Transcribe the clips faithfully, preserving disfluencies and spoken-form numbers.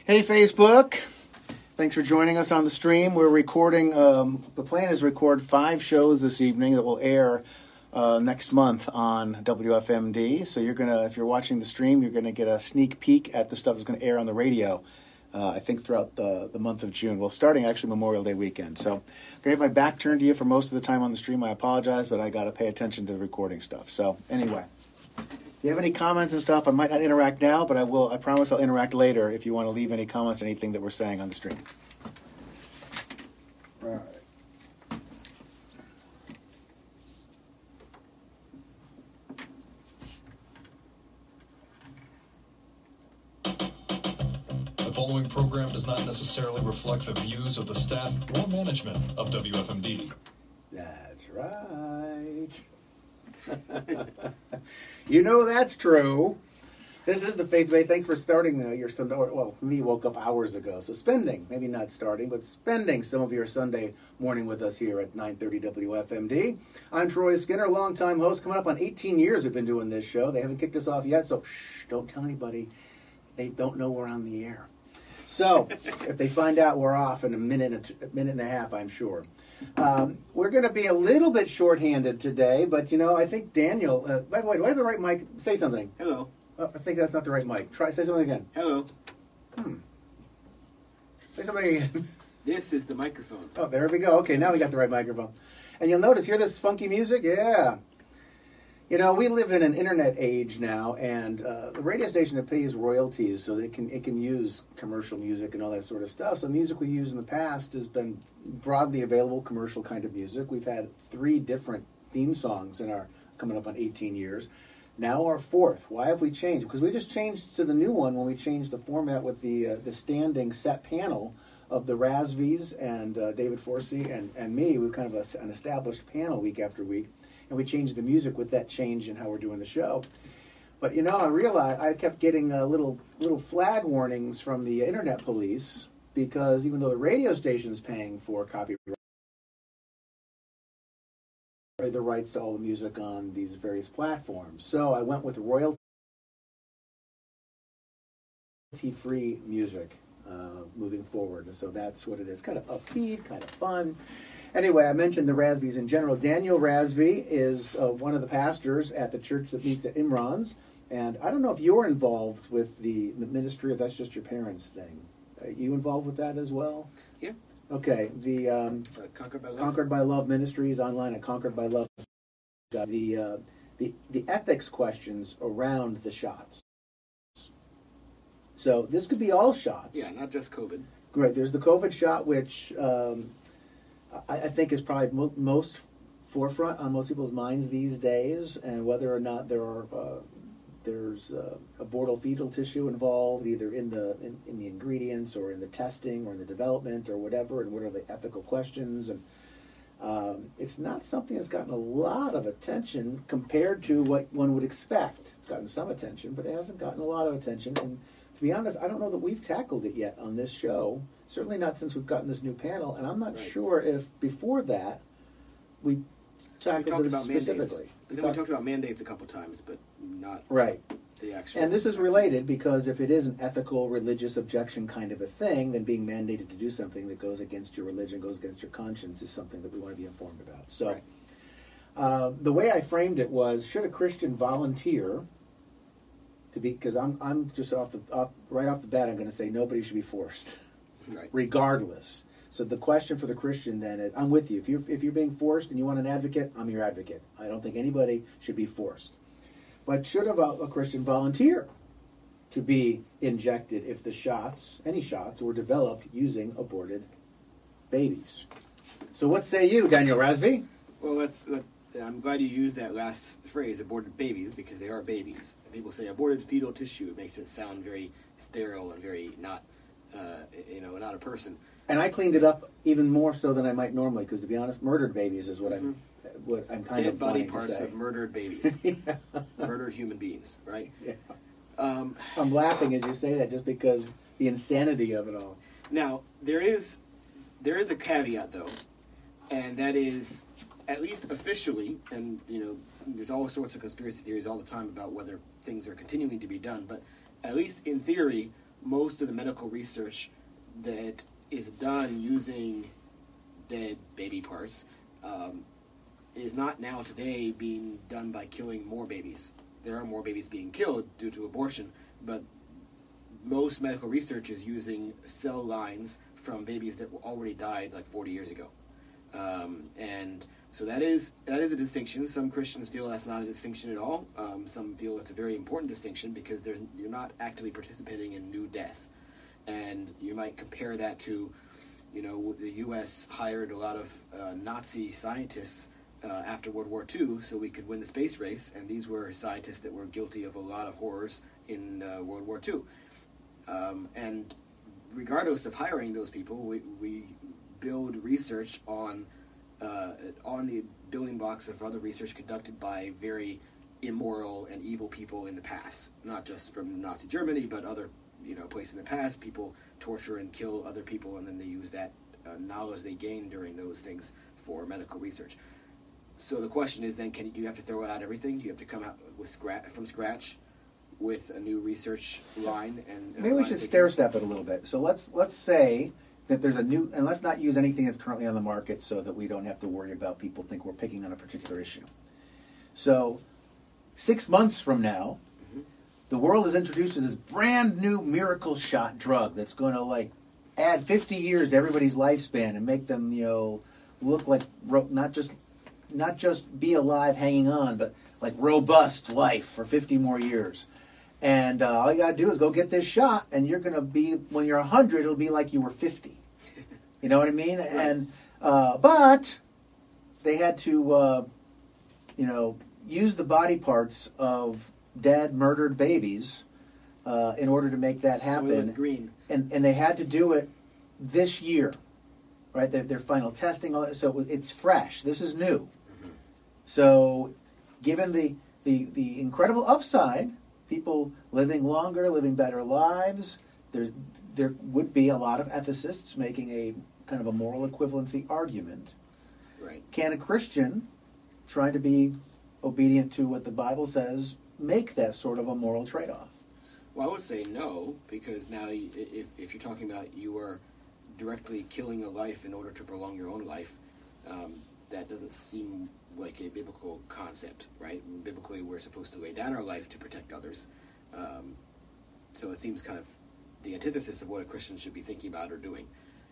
Hey, Facebook. Thanks for joining us on the stream. We're recording, um, the plan is to record five shows this evening that will air uh, next month on W F M D. So you're going to, if you're watching the stream, you're going to get a sneak peek at the stuff that's going to air on the radio, uh, I think throughout the, the month of June. Well, starting actually Memorial Day weekend. So I'm going to have my back turned to you for most of the time on the stream. I apologize, but I got to pay attention to the recording stuff. So anyway. If you have any comments and stuff, I might not interact now, but I will. I promise I'll interact later if you want to leave any comments, anything that we're saying on the stream. All right. The following program does not necessarily reflect the views of the staff or management of W F M D. That's right. You know that's true. This is the Faith Debate. Thanks for starting uh, your Sunday. Well, me woke up hours ago, so spending, maybe not starting, but spending some of your Sunday morning with us here at nine thirty W F M D. I'm Troy Skinner, longtime host. Coming up on eighteen years we've been doing this show. They haven't kicked us off yet, so shh, don't tell anybody. They don't know we're on the air. So if they find out we're off in a minute, a minute and a half, I'm sure. Um, we're going to be a little bit shorthanded today, but, you know, I think Daniel, uh, by the way, do I have the right mic? Say something. Hello. Oh, I think that's not the right mic. Try, say something again. Hello. Hmm. Say something again. This is the microphone. Oh, there we go. Okay, now we got the right microphone. And you'll notice, hear this funky music? Yeah. You know, we live in an internet age now, and uh, the radio station it pays royalties, so it can it can use commercial music and all that sort of stuff. So music we use in the past has been broadly available, commercial kind of music. We've had three different theme songs in our coming up on eighteen years. Now our fourth. Why have we changed? Because we just changed to the new one when we changed the format with the uh, the standing set panel of the Razvies and uh, David Forsey and, and me. We're kind of a, an established panel week after week. And we changed the music with that change in how we're doing the show. But, you know, I realized I kept getting uh, little little flag warnings from the internet police because even though the radio station's paying for copyright, the rights to all the music on these various platforms. So I went with royalty-free music uh, moving forward. And so that's what it is. Kind of upbeat, kind of fun. Anyway, I mentioned the Razvies in general. Daniel Razvie is uh, one of the pastors at the church that meets at Imran's. And I don't know if you're involved with the, the ministry of That's Just Your Parents thing. Are you involved with that as well? Yeah. Okay. The um, uh, Conquered by Love. Conquered by Love Ministries online at Conquered by Love. The, uh, the, the ethics questions around the shots. So this could be all shots. Yeah, not just COVID. Great. There's the COVID shot, which... Um, I, I think is probably mo- most forefront on most people's minds these days, and whether or not there are uh, there's uh, abortal fetal tissue involved, either in the in, in the ingredients or in the testing or in the development or whatever, and what are the ethical questions, and um, it's not something that's gotten a lot of attention compared to what one would expect. It's gotten some attention, but it hasn't gotten a lot of attention, and to be honest, I don't know that we've tackled it yet on this show. Certainly not since we've gotten this new panel, and I'm not right. sure if before that we tackled we talked this about specifically. Mandates. We, talk- we talked about mandates a couple times, but not right. the actual. And this is related because if it is an ethical, religious objection kind of a thing, then being mandated to do something that goes against your religion, goes against your conscience, is something that we want to be informed about. So, right. uh, the way I framed it was: should a Christian volunteer to be? Because I'm I'm just off the off, right off the bat, I'm going to say nobody should be forced. Right. Regardless. So the question for the Christian then is, I'm with you. If you're, if you're being forced and you want an advocate, I'm your advocate. I don't think anybody should be forced. But should a, a Christian volunteer to be injected if the shots, any shots, were developed using aborted babies? So what say you, Daniel Razvie? Well, let's, let, I'm glad you used that last phrase, aborted babies, because they are babies. And people say aborted fetal tissue. It makes it sound very sterile and very not... Uh, you know, not a person. And I cleaned it up even more so than I might normally, because to be honest, murdered babies is what mm-hmm. I'm, what I'm kind Dead of body wanting parts to say. of murdered babies, yeah. murdered human beings, right? Yeah. Um, I'm laughing as you say that, just because the insanity of it all. Now there is there is a caveat though, and that is, at least officially, and you know, there's all sorts of conspiracy theories all the time about whether things are continuing to be done, but at least in theory, most of the medical research that is done using dead baby parts um, is not now today being done by killing more babies. There are more babies being killed due to abortion, but most medical research is using cell lines from babies that already died like forty years ago. Um, and so that is that is a distinction. Some Christians feel that's not a distinction at all. Um, some feel it's a very important distinction because there's, you're not actively participating in new death. And you might compare that to, you know, the U S hired a lot of uh, Nazi scientists uh, after World War Two so we could win the space race, and these were scientists that were guilty of a lot of horrors in uh, World War Two. Um, and regardless of hiring those people, we, we build research on uh, on the building blocks of other research conducted by very immoral and evil people in the past, not just from Nazi Germany, but other you know places in the past. People torture and kill other people, and then they use that uh, knowledge they gain during those things for medical research. So the question is then, can you, do you have to throw out everything? Do you have to come out with scratch from scratch with a new research line? And maybe we should stair step it a little bit. So let's let's say that there's a new, and let's not use anything that's currently on the market so that we don't have to worry about people think we're picking on a particular issue. So six months from now, mm-hmm. the world is introduced to this brand new miracle shot drug that's going to like add fifty years to everybody's lifespan and make them, you know, look like ro- not just not just be alive hanging on, but like robust life for fifty more years. And uh, all you got to do is go get this shot, and you're going to be, when you're one hundred, it'll be like you were fifty. You know what I mean? Right. And uh, but they had to, uh, you know, use the body parts of dead, murdered babies uh, in order to make that happen. Green. And and they had to do it this year, right? Their, their final testing, all that, so it's fresh. This is new. Mm-hmm. So, given the, the the incredible upside, people living longer, living better lives, there there would be a lot of ethicists making a kind of a moral equivalency argument. Right. Can a Christian, trying to be obedient to what the Bible says, make that sort of a moral trade-off? Well, I would say no, because now if, if you're talking about you are directly killing a life in order to prolong your own life, um, that doesn't seem like a biblical concept, right? Biblically, we're supposed to lay down our life to protect others. Um, so it seems kind of the antithesis of what a Christian should be thinking about or doing.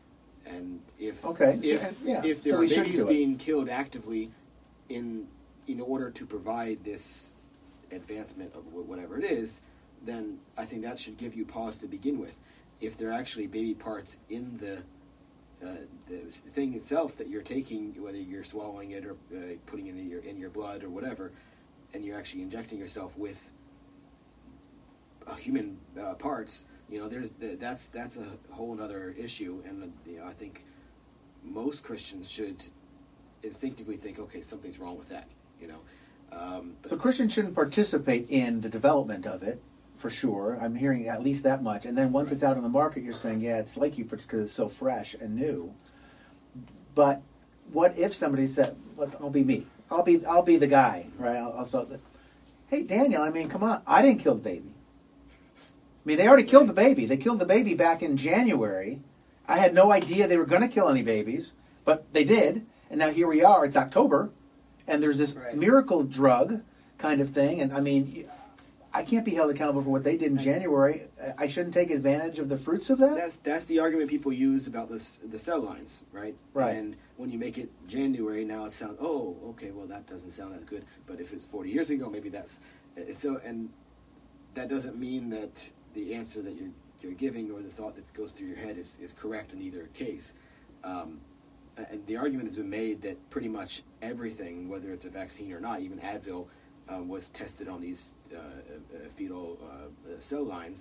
And if okay. if, so, yeah. if there so are we babies being killed actively in in order to provide this advancement of whatever it is, then I think that should give you pause to begin with. If there are actually baby parts in the uh, the thing itself that you're taking, whether you're swallowing it or uh, putting it in your in your blood or whatever, and you're actually injecting yourself with uh, human uh, parts, you know, there's that's that's a whole other issue, and you know, I think most Christians should instinctively think, okay, something's wrong with that, you know. Um, so Christians shouldn't participate in the development of it, for sure. I'm hearing at least that much. And then once right. it's out on the market, you're saying, yeah, it's like you because it's so fresh and new. But what if somebody said, "I'll be me. I'll be I'll be the guy, right? I'll, I'll so, hey, Daniel, I mean, come on, I didn't kill the baby. I mean, they already killed the baby. They killed the baby back in January. I had no idea they were going to kill any babies, but they did. And now here we are. It's October, and there's this right. miracle drug kind of thing. And I mean, I can't be held accountable for what they did in January. I shouldn't take advantage of the fruits of that? That's that's the argument people use about this, the cell lines, right? Right. And when you make it January, now it sounds, oh, okay, well, that doesn't sound as good. But if it's forty years ago, maybe that's... so. And that doesn't mean that the answer that you're, you're giving or the thought that goes through your head is, is correct in either case. Um, and the argument has been made that pretty much everything, whether it's a vaccine or not, even Advil, Uh, was tested on these uh, uh, fetal uh, cell lines.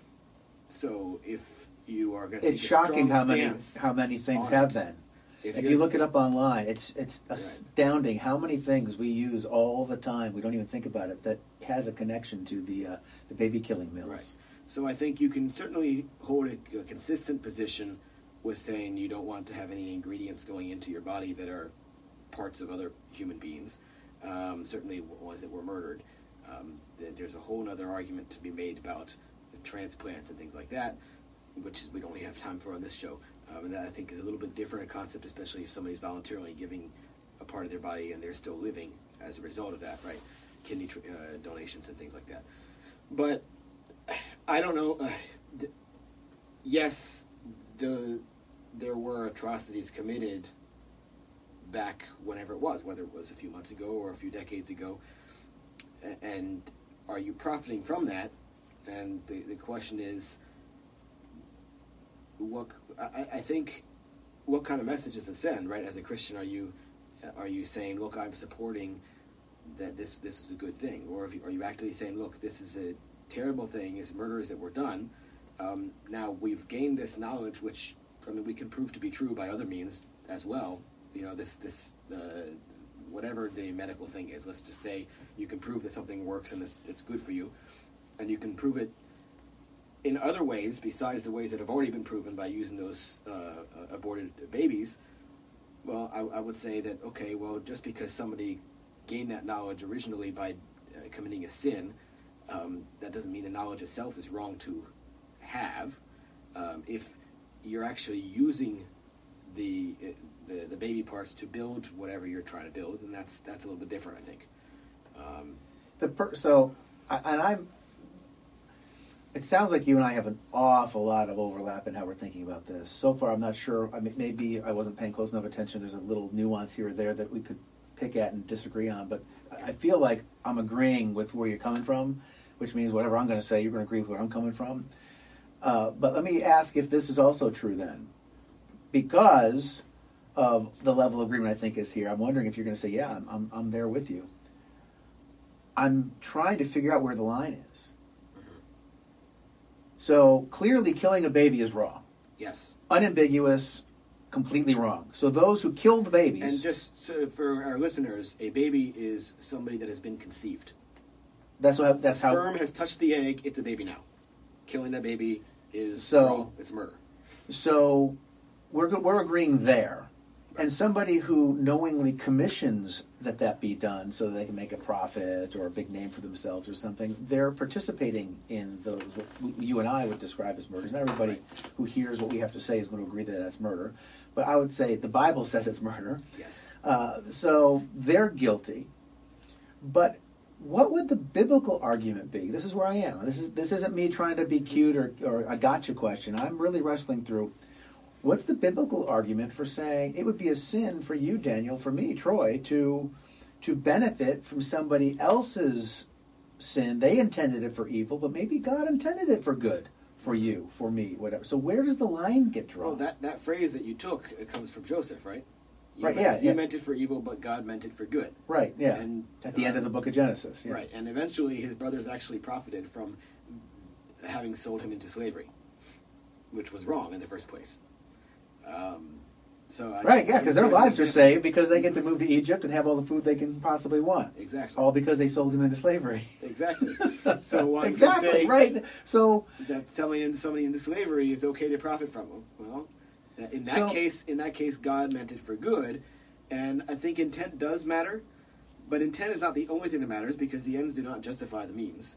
So if you are going to it's take shocking a strong how many stance how many things have it, been. If, if you look it up online, it's it's right. astounding how many things we use all the time. We don't even think about it that has a connection to the uh, the baby killing mills. Right. So I think you can certainly hold a, a consistent position with saying you don't want to have any ingredients going into your body that are parts of other human beings. Um, certainly ones that were murdered. Um, there's a whole other argument to be made about transplants and things like that, which we don't really have time for on this show. Um, and that I think is a little bit different a concept, especially if somebody's voluntarily giving a part of their body and they're still living as a result of that, right? Kidney tr- uh, donations and things like that. But I don't know. Uh, th- yes, the there were atrocities committed back whenever it was, whether it was a few months ago or a few decades ago. A- and are you profiting from that? And the, the question is, what I, I think, what kind of message does it send, right? As a Christian, are you are you saying, look, I'm supporting that this this is a good thing, or if you, are you actually saying, look, this is a terrible thing, is murders that were done? Um, now we've gained this knowledge, which I mean we can prove to be true by other means as well. You know, this this uh, whatever the medical thing is, let's just say you can prove that something works and it's, it's good for you, and you can prove it in other ways besides the ways that have already been proven by using those uh, aborted babies. Well, I, I would say that, okay, well, just because somebody gained that knowledge originally by uh, committing a sin, um, that doesn't mean the knowledge itself is wrong to have. Um, if you're actually using the, the the baby parts to build whatever you're trying to build, then that's that's a little bit different, I think. Um, The per- so, I, and I'm. It sounds like you and I have an awful lot of overlap in how we're thinking about this. So far, I'm not sure. I mean, maybe I wasn't paying close enough attention. There's a little nuance here or there that we could pick at and disagree on. But I feel like I'm agreeing with where you're coming from, which means whatever I'm going to say, you're going to agree with where I'm coming from. Uh, but let me ask if this is also true then. Because of the level of agreement I think is here, I'm wondering if you're going to say, yeah, I'm, I'm, I'm there with you. I'm trying to figure out where the line is. So clearly killing a baby is wrong. yes. Unambiguous, completely wrong. So those who kill the babies... And just so for our listeners, a baby is somebody that has been conceived. That's what. That's how. Sperm has touched the egg, it's a baby now. Killing that baby is So- wrong. It's murder. So we're go- we're agreeing there, and somebody who knowingly commissions that that be done so that they can make a profit or a big name for themselves or something, they're participating in those what you and I would describe as murders. Not everybody who hears what we have to say is going to agree that that's murder, but I would say the Bible says it's murder. Yes. Uh, so they're guilty, but what would the biblical argument be? This is where I am. This is this isn't me trying to be cute or, or a gotcha question. I'm really wrestling through what's the biblical argument for saying it would be a sin for you, Daniel, for me, Troy, to to benefit from somebody else's sin. They intended it for evil, but maybe God intended it for good for you, for me, whatever. So where does the line get drawn? Well, that, that phrase that you took it comes from Joseph, right? You Right, meant, yeah, You yeah. meant it for evil, but God meant it for good. Right, yeah. And, At the end of the book of Genesis. Yeah. Right, and eventually his brothers actually profited from having sold him into slavery, which was wrong in the first place. Um, so I, Right, yeah, because their there's an lives are example. saved because they get to move to Egypt and have all the food they can possibly want. Exactly. All because they sold them into slavery. Exactly. So one exactly, can say right. So, that selling somebody into slavery is okay to profit from them. Well, in that So- case, in that case, God meant it for good, and I think intent does matter, but intent is not the only thing that matters because the ends do not justify the means,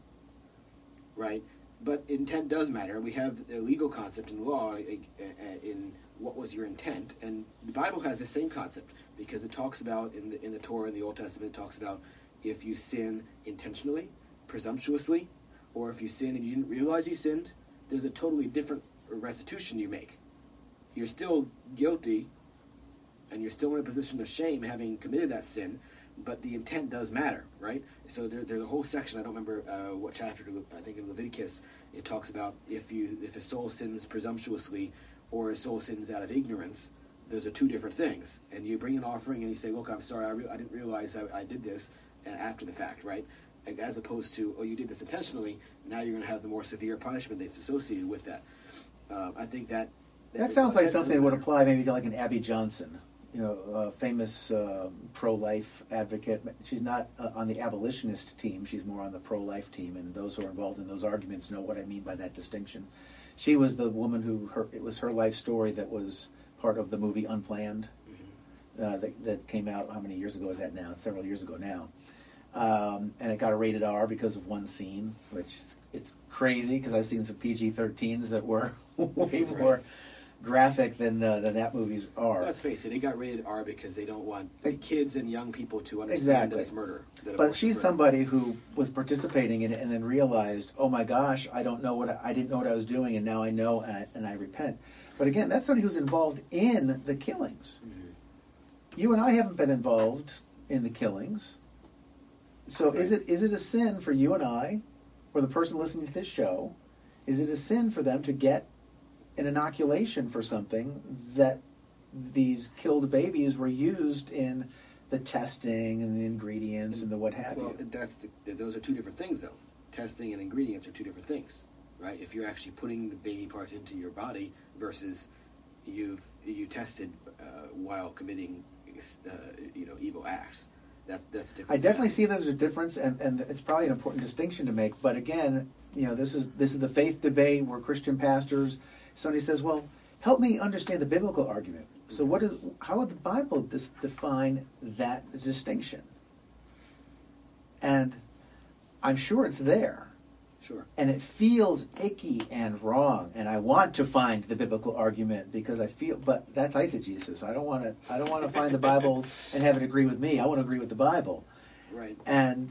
right? But intent does matter. We have a legal concept in law uh, in what was your intent, and the Bible has the same concept because it talks about in the in the Torah in the Old Testament it talks about if you sin intentionally, presumptuously, or if you sin and you didn't realize you sinned, there's a totally different restitution you make. You're still guilty, and you're still in a position of shame having committed that sin, but the intent does matter, right? So there, there's a whole section, I don't remember uh, what chapter, I think in Leviticus, it talks about if you if a soul sins presumptuously or a soul sins out of ignorance, those are two different things. And you bring an offering and you say, look, I'm sorry, I, re- I didn't realize I, I did this after the fact, right? As opposed to, oh, you did this intentionally, now you're going to have the more severe punishment that's associated with that. Uh, I think that... that is- sounds like that something does that would matter. apply maybe to like an Abby Johnson, you know, a famous uh, pro-life advocate. She's not uh, on the abolitionist team. She's more on the pro-life team, and those who are involved in those arguments know what I mean by that distinction. She was the woman who, her, it was her life story that was part of the movie Unplanned uh, that, that came out, how many years ago is that now? It's several years ago now. Um, and it got a rated R because of one scene, which is, it's crazy because I've seen some P G thirteens that were way Right. more graphic than uh, than that movies are. Let's face it, it got rated R because they don't want the kids and young people to understand Exactly. that it's murder. That But abortion's she's murder. somebody who was participating in it and then realized, oh my gosh, I don't know what I, I didn't know what I was doing, and now I know, and I, and I repent. But again, that's somebody who's involved in the killings. Mhm. You and I haven't been involved in the killings. So is it is it a sin for you and I, or the person listening to this show, is it a sin for them to get an inoculation for something that these killed babies were used in the testing and the ingredients and the what have Well, you? that's the, those are two different things, though. Testing and ingredients are two different things, right? If you're actually putting the baby parts into your body versus you've you tested uh, while committing, uh, you know, evil acts. That's that's different. I definitely see there's a difference, and, and it's probably an important distinction to make. But again, you know, this is this is the faith debate where Christian pastors, somebody says, "Well, help me understand the biblical argument." So, what is how would the Bible dis- define that distinction? And I'm sure it's there, Sure. and it feels icky and wrong, and I want to find the biblical argument because I feel, but that's eisegesis. I don't want to. I don't want to find the Bible and have it agree with me. I want to agree with the Bible. Right. And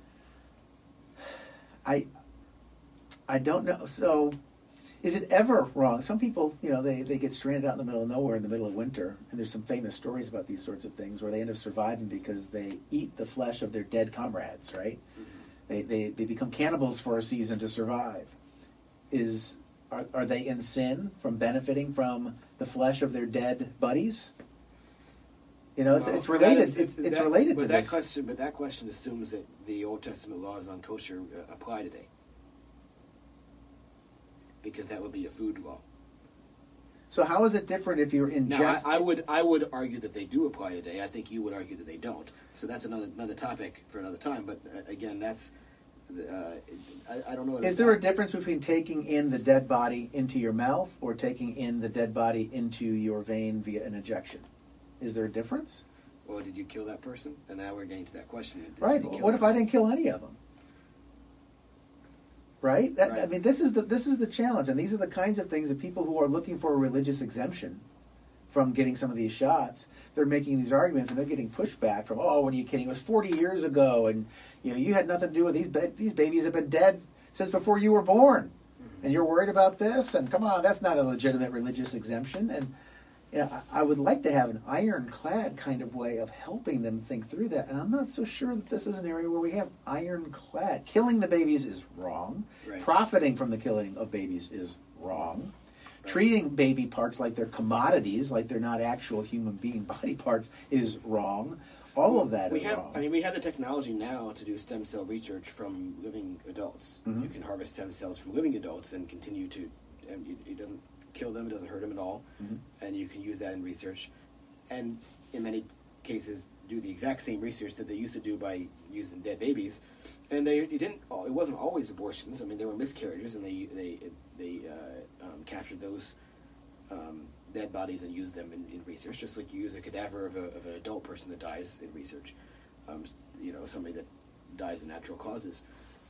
I I don't know. So is it ever wrong? Some people, you know, they, they get stranded out in the middle of nowhere in the middle of winter, and there's some famous stories about these sorts of things where they end up surviving because they eat the flesh of their dead comrades, right? Mhm. They, they, they become cannibals for a season to survive. Is are, are they in sin from benefiting from the flesh of their dead buddies? You know, it's, Well, it's related. that is- it's it's that- related but to that this. question. But that question assumes that the Old Testament laws on kosher uh, apply today, because that would be a food law. So how is it different if you're in Now, jest? I, I would I would argue that they do apply today. I think you would argue that they don't. So that's another another topic for another time. But uh, again, that's uh, I, I don't know. if Is it's there a not- difference between taking in the dead body into your mouth or taking in the dead body into your vein via an injection? Is there a difference? Well, did you kill that person? And now we're getting to that question. Did, Right. did you kill What that if I person? didn't kill any of them? Right? That, I Right. mean, this is the this is the challenge, and these are the kinds of things that people who are looking for a religious exemption from getting some of these shots, they're making these arguments, and they're getting pushback from, oh, what are you kidding? It was forty years ago, and you know, you had nothing to do with these. Ba- these babies have been dead since before you were born, and you're worried about this? And come on, that's not a legitimate religious exemption. And you know, I, I would like to have an ironclad kind of way of helping them think through that, and I'm not so sure that this is an area where we have ironclad. Killing the babies is wrong. Right. Profiting from the killing of babies is wrong. Right. Treating baby parts like they're commodities, like they're not actual human being body parts, is wrong. All of that we is have, wrong. I mean, we have the technology now to do stem cell research from living adults. Mhm. You can harvest stem cells from living adults and continue to, and it, it doesn't kill them, it doesn't hurt them at all, Mhm. and you can use that in research. And in many cases, do the exact same research that they used to do by using dead babies. And they it didn't. It wasn't always abortions. I mean, there were miscarriages, and they they they uh, um, captured those um, dead bodies and used them in, in research, just like you use a cadaver of, a, of an adult person that dies in research. Um, you know, somebody that dies of natural causes.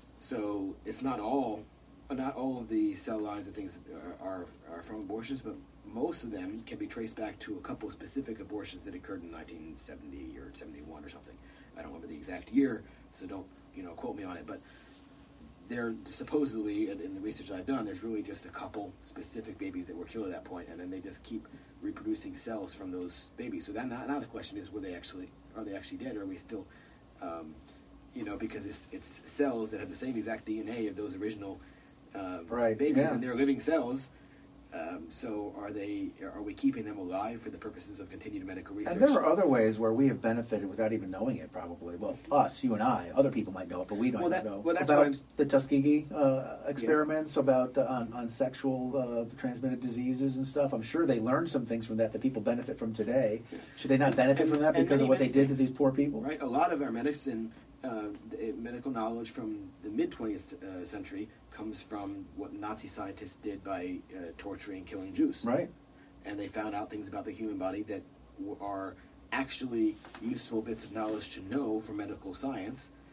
So it's not all, not all of the cell lines and things are, are, are from abortions, but most of them can be traced back to a couple of specific abortions that occurred in nineteen seventy or seventy-one or something. I don't remember the exact year, so don't you know quote me on it. But there supposedly, in, in the research I've done, there's really just a couple specific babies that were killed at that point, and then they just keep reproducing cells from those babies. So then now, now the question is, were they actually are they actually dead, or are we still, um, you know, because it's it's cells that have the same exact D N A of those original um, Right, babies, yeah. and they're living cells. Um, so are they? Are we keeping them alive for the purposes of continued medical research? And there are other ways where we have benefited without even knowing it, probably. Well, us, you and I. Other people might know it, but we don't Well, that- know. well, that's why about I'm- the Tuskegee uh, experiments, about uh, on, on sexual uh, transmitted diseases and stuff. I'm sure they learned some things from that that people benefit from today. Should they not benefit And- from that and because of many, what they many did to things. these poor people? Right. A lot of our medicine, uh, the medical knowledge from the mid twentieth uh, century comes from what Nazi scientists did by uh, torturing and killing Jews. Right. And they found out things about the human body that w- are actually useful bits of knowledge to know for medical science,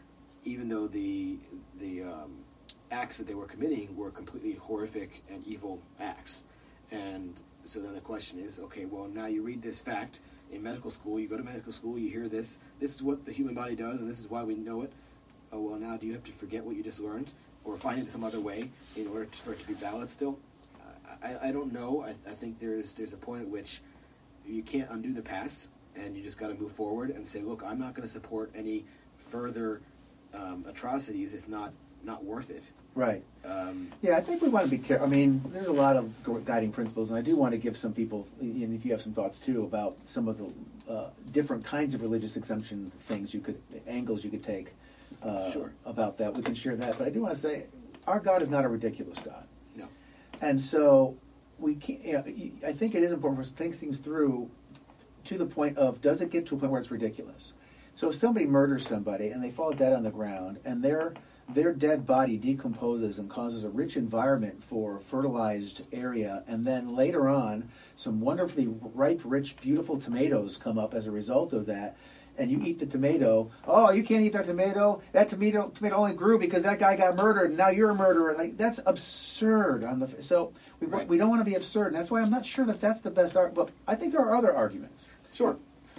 even though the the um, acts that they were committing were completely horrific and evil acts. And so then the question is, okay, well, now you read this fact in medical school, you go to medical school, you hear this, this is what the human body does, and this is why we know it. Oh, well, now do you have to forget what you just learned, or find it some other way in order to, for it to be valid still? Uh, I, I don't know. I, I think there's there's a point at which you can't undo the past, and you just got to move forward and say, look, I'm not going to support any further um, atrocities. It's not not worth it. Right. Um, Yeah, I think we want to be careful. I mean, there's a lot of gu- guiding principles, and I do want to give some people, and if you have some thoughts too, about some of the uh, different kinds of religious exemption things you could, angles you could take uh, Sure. about that. We can share that. But I do want to say, our God is not a ridiculous God. no. And so we can't, you know, I think it is important for us to think things through to the point of, does it get to a point where it's ridiculous? So if somebody murders somebody and they fall dead on the ground, and their their dead body decomposes and causes a rich environment for fertilized area, and then later on some wonderfully ripe, rich, beautiful tomatoes come up as a result of that, and you eat the tomato, oh, you can't eat that tomato, that tomato tomato only grew because that guy got murdered, and now you're a murderer. Like, that's absurd. On the so we, Right. we don't want to be absurd, and that's why I'm not sure that that's the best argument. But I think there are other arguments. Sure.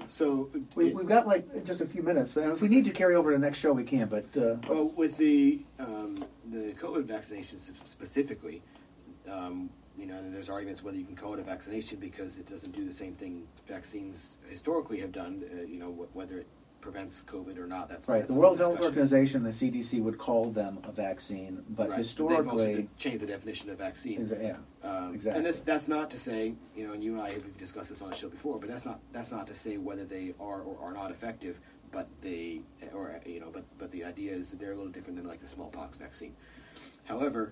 So We, it- we've got like just a few minutes. But if we need to carry over to the next show, we can. But uh, Well, with the um, the COVID vaccinations specifically, um, you know, and there's arguments whether you can call it a vaccination because it doesn't do the same thing vaccines historically have done. Uh, you know, wh- whether it prevents COVID or not. That's right, that's the a World whole Health discussion. Organization, the C D C, would call them a vaccine, but Right. historically, they've also changed the definition of vaccine. is- yeah, Um, exactly. And that's that's not to say, you know, and you and I have discussed this on the show before, but that's not that's not to say whether they are or are not effective. But they, or you know, but but the idea is that they're a little different than like the smallpox vaccine. However,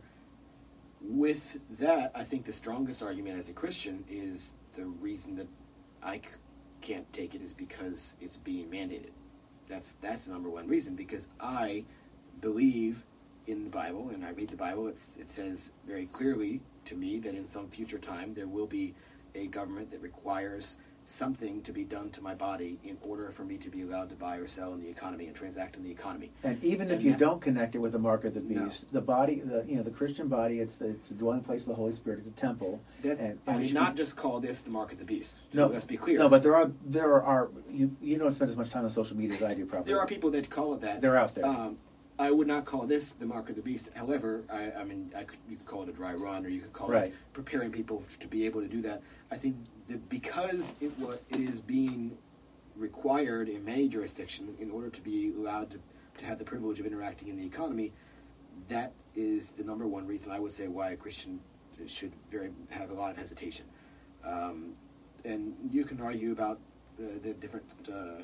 with that, I think the strongest argument as a Christian is the reason that I c- can't take it is because it's being mandated. That's that's the number one reason, because I believe in the Bible, and I read the Bible. It's, it says very clearly to me that in some future time there will be a government that requires something to be done to my body in order for me to be allowed to buy or sell in the economy and transact in the economy. and even if and you that- don't connect it with the mark of the No. beast, the body, the you know, the Christian body, it's the, it's the dwelling place of the Holy Spirit. It's a temple. That's, and, I and it mean, should not be- just call this the mark of the beast. no, Let's be clear. No, but there are there are you you don't spend as much time on social media as I do. Probably there are people that call it that. They're out there. Um, I would not call this the mark of the beast. However, I, I mean, I could, you could call it a dry run, or you could call Right. it preparing people f- to be able to do that. I think that because it wa it is being required in many jurisdictions in order to be allowed to, to have the privilege of interacting in the economy, that is the number one reason I would say why a Christian should very have a lot of hesitation. Um, and you can argue about the, the different. Uh,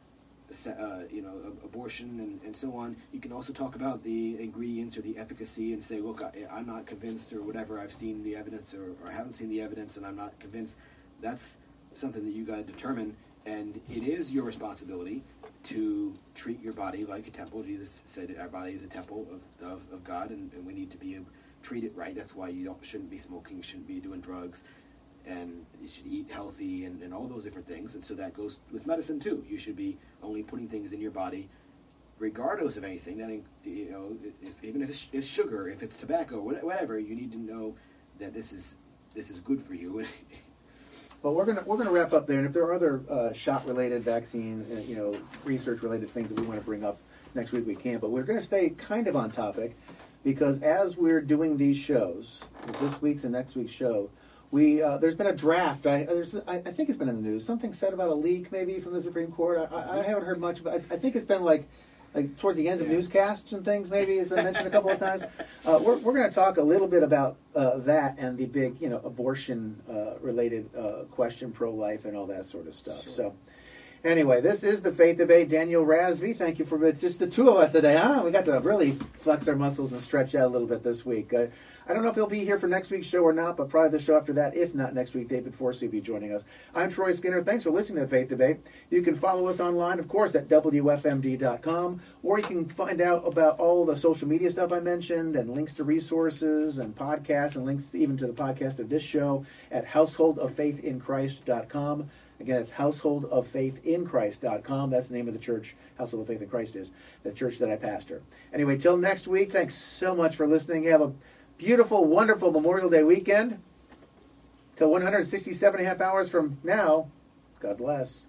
Uh, you know, ab- abortion and, and so on. You can also talk about the ingredients or the efficacy and say, look, I, I'm not convinced or whatever. I've seen the evidence or, or I haven't seen the evidence and I'm not convinced. That's something that you got to determine. And it is your responsibility to treat your body like a temple. Jesus said our body is a temple of, of, of God, and, and we need to be able to treat it right. That's why you don't shouldn't be smoking, shouldn't be doing drugs, and you should eat healthy and, and all those different things. And so that goes with medicine too. You should be only putting things in your body regardless of anything. That, you know, if, even if it's, it's sugar, if it's tobacco, whatever, you need to know that this is this is good for you. Well, we're gonna we're gonna wrap up there, and if there are other uh, shot-related, vaccine, uh, you know, research-related things that we want to bring up next week, we can. But we're gonna stay kind of on topic, because as we're doing these shows, this week's and next week's show, we uh, there's been a draft. I, there's I, I think it's been in the news. Something said about a leak, maybe from the Supreme Court. I, I, I haven't heard much, but I, I think it's been like. Like towards the ends of Yeah. newscasts and things, maybe it's been mentioned a couple of times. Uh, we're we're going to talk a little bit about uh, that and the big, you know, abortion uh, related uh, question, pro-life, and all that sort of stuff. Sure. So, anyway, this is the Faith Debate. Daniel Razvi, thank you for it's just the two of us today, huh? We got to really flex our muscles and stretch out a little bit this week. Uh, I don't know if he'll be here for next week's show or not, but probably the show after that. If not next week, David Forsey will be joining us. I'm Troy Skinner. Thanks for listening to the Faith Debate. You can follow us online, of course, at W F M D dot com, or you can find out about all the social media stuff I mentioned and links to resources and podcasts and links even to the podcast of this show at household of faith in christ dot com. Again, it's household of faith in Christ dot com. That's the name of the church, Household of Faith in Christ is, the church that I pastor. Anyway, till next week, thanks so much for listening. Have a beautiful, wonderful Memorial Day weekend. Till one hundred sixty-seven and a half hours from now, God bless.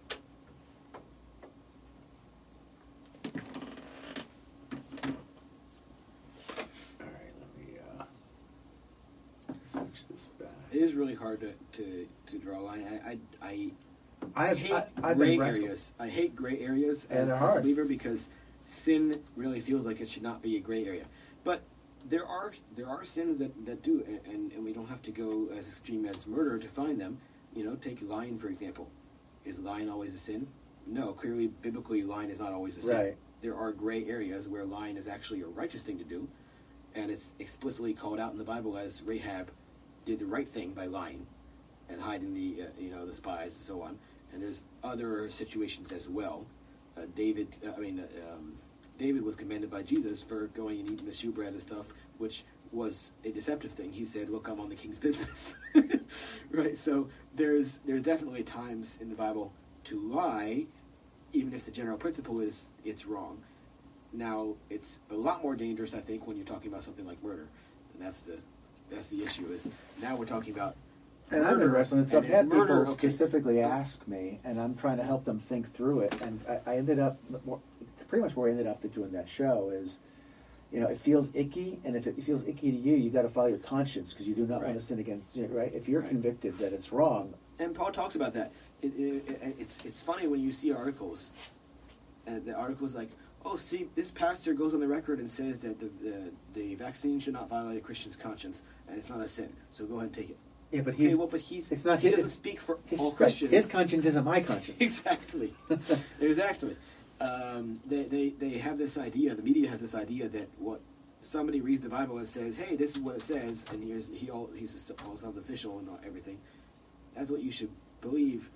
It is really hard to, to, to draw a line. I I, I, I have, hate I, I've gray been wrestling. areas. I hate gray areas And as they're a hard. believer because sin really feels like it should not be a gray area. But there are there are sins that, that do, and, and we don't have to go as extreme as murder to find them. You know, take lying for example. Is lying always a sin? No, clearly biblically lying is not always a sin. Right. There are gray areas where lying is actually a righteous thing to do, and it's explicitly called out in the Bible as Rahab did the right thing by lying and hiding the uh, you know the spies and so on. And there's other situations as well. Uh, David, uh, I mean, uh, um, David was commended by Jesus for going and eating the shewbread and stuff, which was a deceptive thing. He said, "Look, I'm on the king's business." Right. So there's there's definitely times in the Bible to lie, even if the general principle is it's wrong. Now it's a lot more dangerous, I think, when you're talking about something like murder, and that's the that's the issue. Is now we're talking about. And I've been wrestling it, so I've and had is murder people okay? specifically ask me, and I'm trying to help them think through it. And I, I ended up, pretty much where I ended up doing that show is, you know, it feels icky, and if it feels icky to you, you got to follow your conscience because you do not Right. want to sin against, you know, right? If you're Right. convicted that it's wrong. And Paul talks about that. It, it, it, it's it's funny when you see articles, and the article's like, oh, see, this pastor goes on the record and says that the the, the vaccine should not violate a Christian's conscience, and it's not a sin. So go ahead and take it. Yeah, but Okay, he's, well, but he's it's not he his- doesn't speak for his, all Christians. his conscience isn't my conscience. Exactly. Exactly. Um, they, they, they have this idea, the media has this idea that what somebody reads the Bible and says, hey, this is what it says, and here's he all he's all sounds official and everything. That's what you should believe.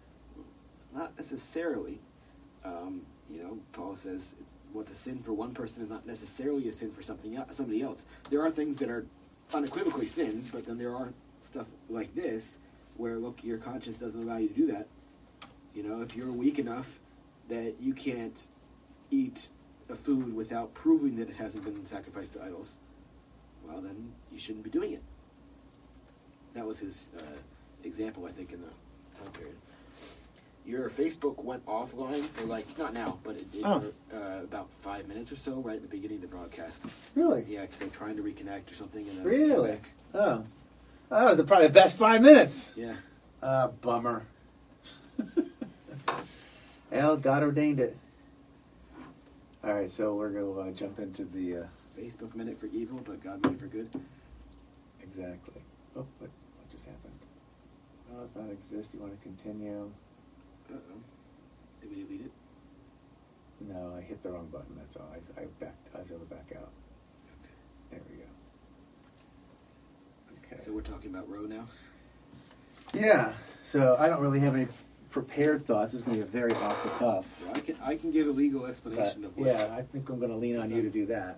Not necessarily. Um, you know, Paul says what's a sin for one person is not necessarily a sin for something else, somebody else. There are things that are unequivocally sins, but then there are stuff like this where, look, your conscience doesn't allow you to do that. You know, if you're weak enough that you can't eat a food without proving that it hasn't been sacrificed to idols, well, then you shouldn't be doing it. That was his uh, example, I think, in the time period. Your Facebook went offline for, like, not now, but it did Oh. for uh, about five minutes or so right at the beginning of the broadcast. Really? Yeah, because they're trying to reconnect or something. And then Really? back. Oh. Oh, that was the, probably the best five minutes. Yeah. Ah, bummer. Well, God ordained it. All right, so we're going to uh, jump into the... Uh, Facebook meant it for evil, but God meant it for good. exactly. Oh, what, what just happened? Oh, it's not exist. You want to continue? Uh-oh. Did we delete it? No, I hit the wrong button. That's all. I, I backed. I was able to back out. Okay. There we go. Okay. So we're talking about Roe now? Yeah. So I don't really have any prepared thoughts. This is going to be a very off the cuff. Well, I can I can give a legal But, explanation of what's... yeah, I think I'm going to lean on you to do that.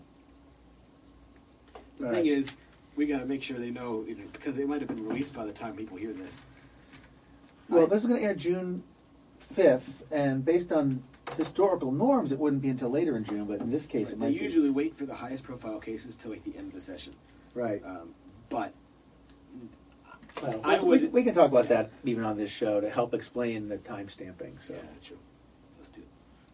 The All thing right. is, we got to make sure they know, you know, because they might have been released by the time people hear this. Well, I- this is going to air June fifth, and based on historical norms, it wouldn't be until later in June. But in this case, it They might usually wait for the highest profile cases till like the end of the session. be right. Um, but Well, I we, would- we can talk about yeah. that even on this show to help explain the time stamping. So. yeah, true. Let's do it.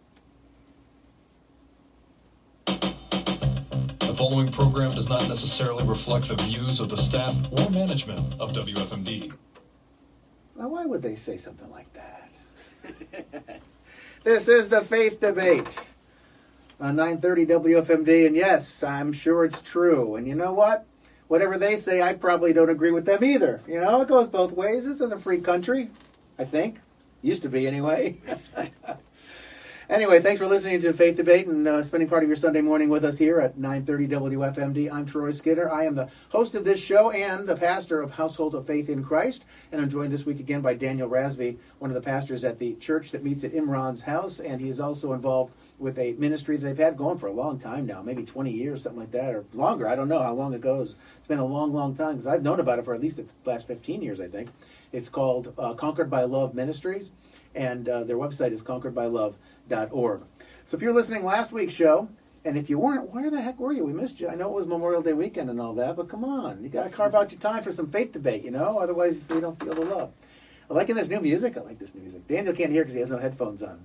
The following program does not necessarily reflect the views of the staff or management of W F M D. Now, why would they say something like that? This is the Faith Debate on nine thirty W F M D, and yes, I'm sure it's true. And you know what? Whatever they say, I probably don't agree with them either. You know, it goes both ways. This is a free country, I think. Used to be, anyway. Anyway, thanks for listening to Faith Debate and uh, spending part of your Sunday morning with us here at nine thirty W F M D. I'm Troy Skinner. I am the host of this show and the pastor of Household of Faith in Christ. And I'm joined this week again by Daniel Rasby, one of the pastors at the church that meets at Imran's house. And he is also involved with a ministry that they've had going for a long time now, maybe twenty years, something like that, or longer. I don't know how long it goes. It's been a long, long time because I've known about it for at least the last fifteen years, I think. It's called uh, Conquered by Love Ministries, and uh, their website is conquered by love dot org. So if you're listening last week's show, and if you weren't, where the heck were you? We missed you. I know it was Memorial Day weekend and all that, but come on. You got to carve out your time for some faith debate, you know? Otherwise, we don't feel the love. I liking this new music. I like this new music. Daniel can't hear because he has no headphones on.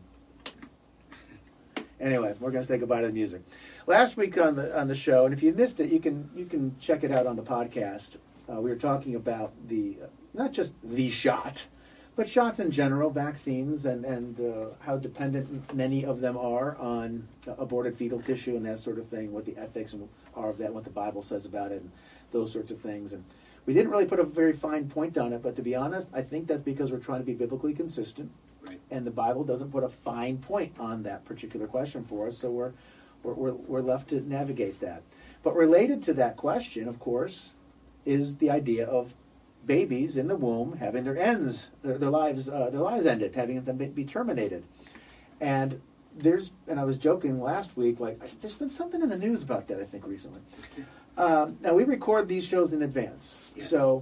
Anyway, we're going to say goodbye to the music. Last week on the on the show, and if you missed it, you can you can check it out on the podcast. Uh, we were talking about the uh, not just the shot, but shots in general, vaccines, and and uh, how dependent many of them are on uh, aborted fetal tissue and that sort of thing. What the ethics are of that, what the Bible says about it, and those sorts of things. And we didn't really put a very fine point on it, but to be honest, I think that's because we're trying to be biblically consistent. Right. And the Bible doesn't put a fine point on that particular question for us, so we're, we're we're we're left to navigate that. But related to that question, of course, is the idea of babies in the womb having their ends, their, their lives, uh, their lives ended, having them be terminated. And there's, and I was joking last week, like there's been something in the news about that, I think, recently. Um, now we record these shows in advance, Yes. so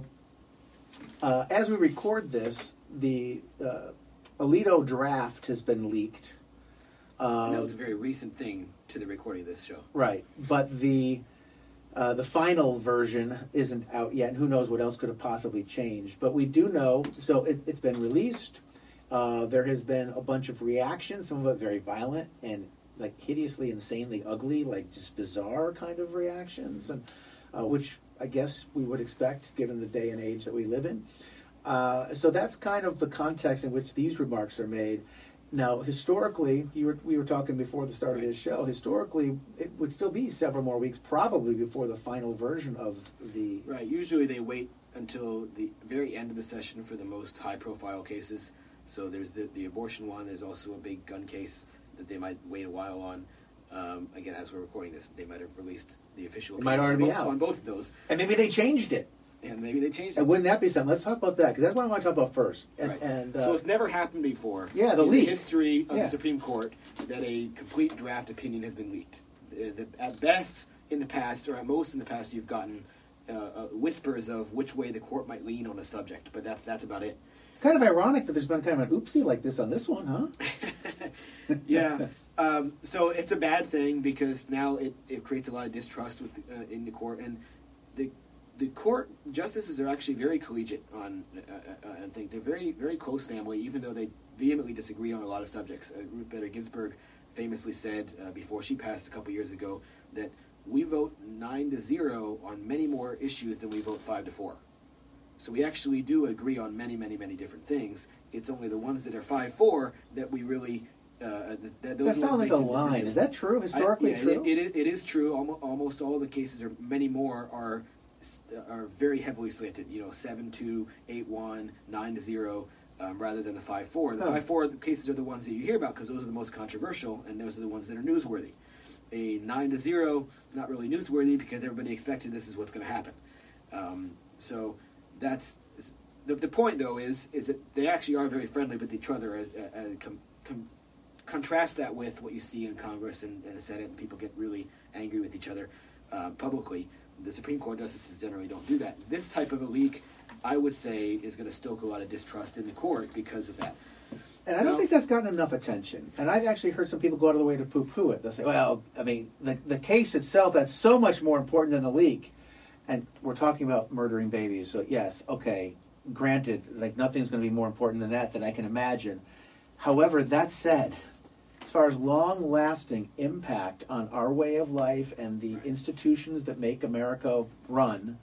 uh, as we record this, the uh, Alito draft has been leaked. Um, And that was a very recent thing to the recording of this show. Right, but the uh, the final version isn't out yet, and who knows what else could have possibly changed. But we do know, so it, it's been released. Uh, there has been a bunch of reactions, some of it very violent and like hideously, insanely ugly, like just bizarre kind of reactions, and uh, which I guess we would expect given the day and age that we live in. Uh, so that's kind of the context in which these remarks are made. Now, historically, you were, we were talking before the start of this show, historically, it would still be several more weeks, probably before the final version of the... Right. Usually they wait until the very end of the session for the most high-profile cases. So there's the, the abortion one. There's also a big gun case that they might wait a while on. Um, again, as we're recording this, they might have released the official... It might already on be both, out. on both of those. And maybe they changed it. And maybe they changed it. And wouldn't that be something? Let's talk about that, because that's what I want to talk about first. And, Right. and, uh, so it's never happened before Yeah, the in leak. the history of Yeah. the Supreme Court that a complete draft opinion has been leaked. The, the, at best, in the past, or at most in the past, you've gotten uh, uh, whispers of which way the court might lean on a subject, but that's that's about it. it's kind of ironic that there's been kind of an oopsie like this on this one, huh? Yeah. Um, so it's a bad thing because now it, it creates a lot of distrust with the, uh, in the court, and the the court justices are actually very collegiate on uh, uh, on things. They're very very close family, even though they vehemently disagree on a lot of subjects. Uh, Ruth Bader Ginsburg famously said uh, before she passed a couple years ago that we vote nine to zero on many more issues than we vote five to four. So we actually do agree on many many many different things. It's only the ones that are five four that we really. Uh, th- th- those That sounds ones like we a can- line. Is that true? Historically I, yeah, true? It, it, it is true. Almost, almost all the cases, or many more, are are very heavily slanted. You know, seven two, eight one, nine to zero, um, rather than the five four. The Huh. five four cases are the ones that you hear about because those are the most controversial, and those are the ones that are newsworthy. A nine to zero, not really newsworthy because everybody expected this is what's going to happen. Um, so that's the the point, though, is is that they actually are very friendly with each other. As, as com, com, contrast that with what you see in Congress and, and the Senate, and people get really angry with each other uh, publicly. The Supreme Court justices generally don't do that. This type of a leak, I would say, is going to stoke a lot of distrust in the court because of that. And I don't Well- think that's gotten enough attention. And I've actually heard some people go out of the way to poo-poo it. They'll say, well, I mean, the, the case itself, that's so much more important than the leak. And we're talking about murdering babies. So, yes, okay, granted, like nothing's going to be more important than that that I can imagine. However, that said, as far as long-lasting impact on our way of life and the institutions that make America run,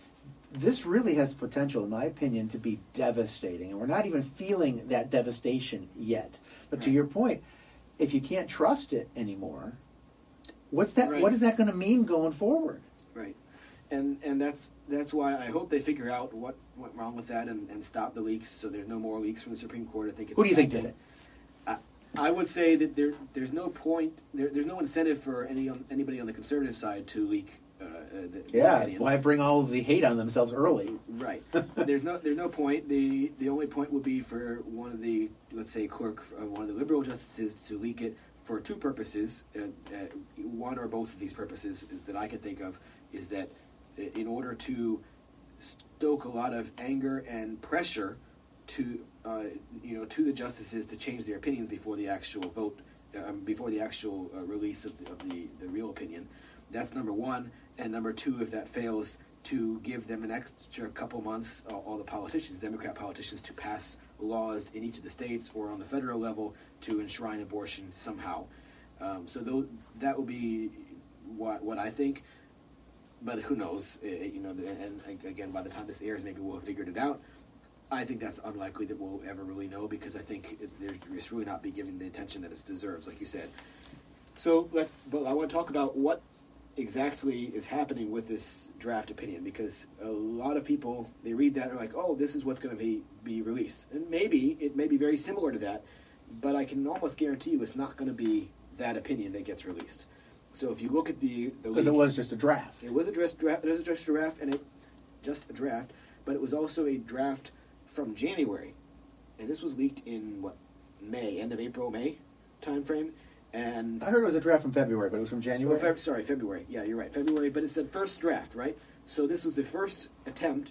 this really has potential, in my opinion, to be devastating. And we're not even feeling that devastation yet. But to Right. your point, if you can't trust it anymore, what's that? Right. What is that going to mean going forward? Right. And and that's that's why I hope they figure out what went wrong with that and, and stop the leaks so there's no more leaks from the Supreme Court. I think it's Who do you a think bad did thing. it? I would say that there there's no point there, there's no incentive for any on, anybody on the conservative side to leak. Uh, uh, the, the Yeah, opinion. why bring all of the hate on themselves early? Right. But there's no there's no point. The the only point would be for one of the let's say clerk uh, one of the liberal justices to leak it for two purposes. Uh, uh, one or both of these purposes that I can think of is that in order to stoke a lot of anger and pressure to uh, you know to the justices to change their opinions before the actual vote, um, before the actual uh, release of the, of the the real opinion. That's number one, and number two, if that fails, to give them an extra couple months, uh, all the politicians, Democrat politicians, to pass laws in each of the states or on the federal level to enshrine abortion somehow. Um, so those, that would be what what I think. But who knows? Uh, you know, and, and again, by the time this airs, maybe we'll have figured it out. I think that's unlikely that we'll ever really know, because I think it, there's, it's really not be given the attention that it deserves, like you said. So let's. But I want to talk about what exactly is happening with this draft opinion, because a lot of people, they read that and are like, oh, this is what's going to be be released, and maybe it may be very similar to that, but I can almost guarantee you it's not going to be that opinion that gets released. So if you look at the the Because it was just a draft. It was a draft. It was just a draft, and it just a draft. But it was also a draft from January, and this was leaked in what May, end of April, May time frame. And I heard it was a draft from February, but it was from January. oh, Feb- sorry, February. Yeah, you're right, February. But it said first draft, right? So this was the first attempt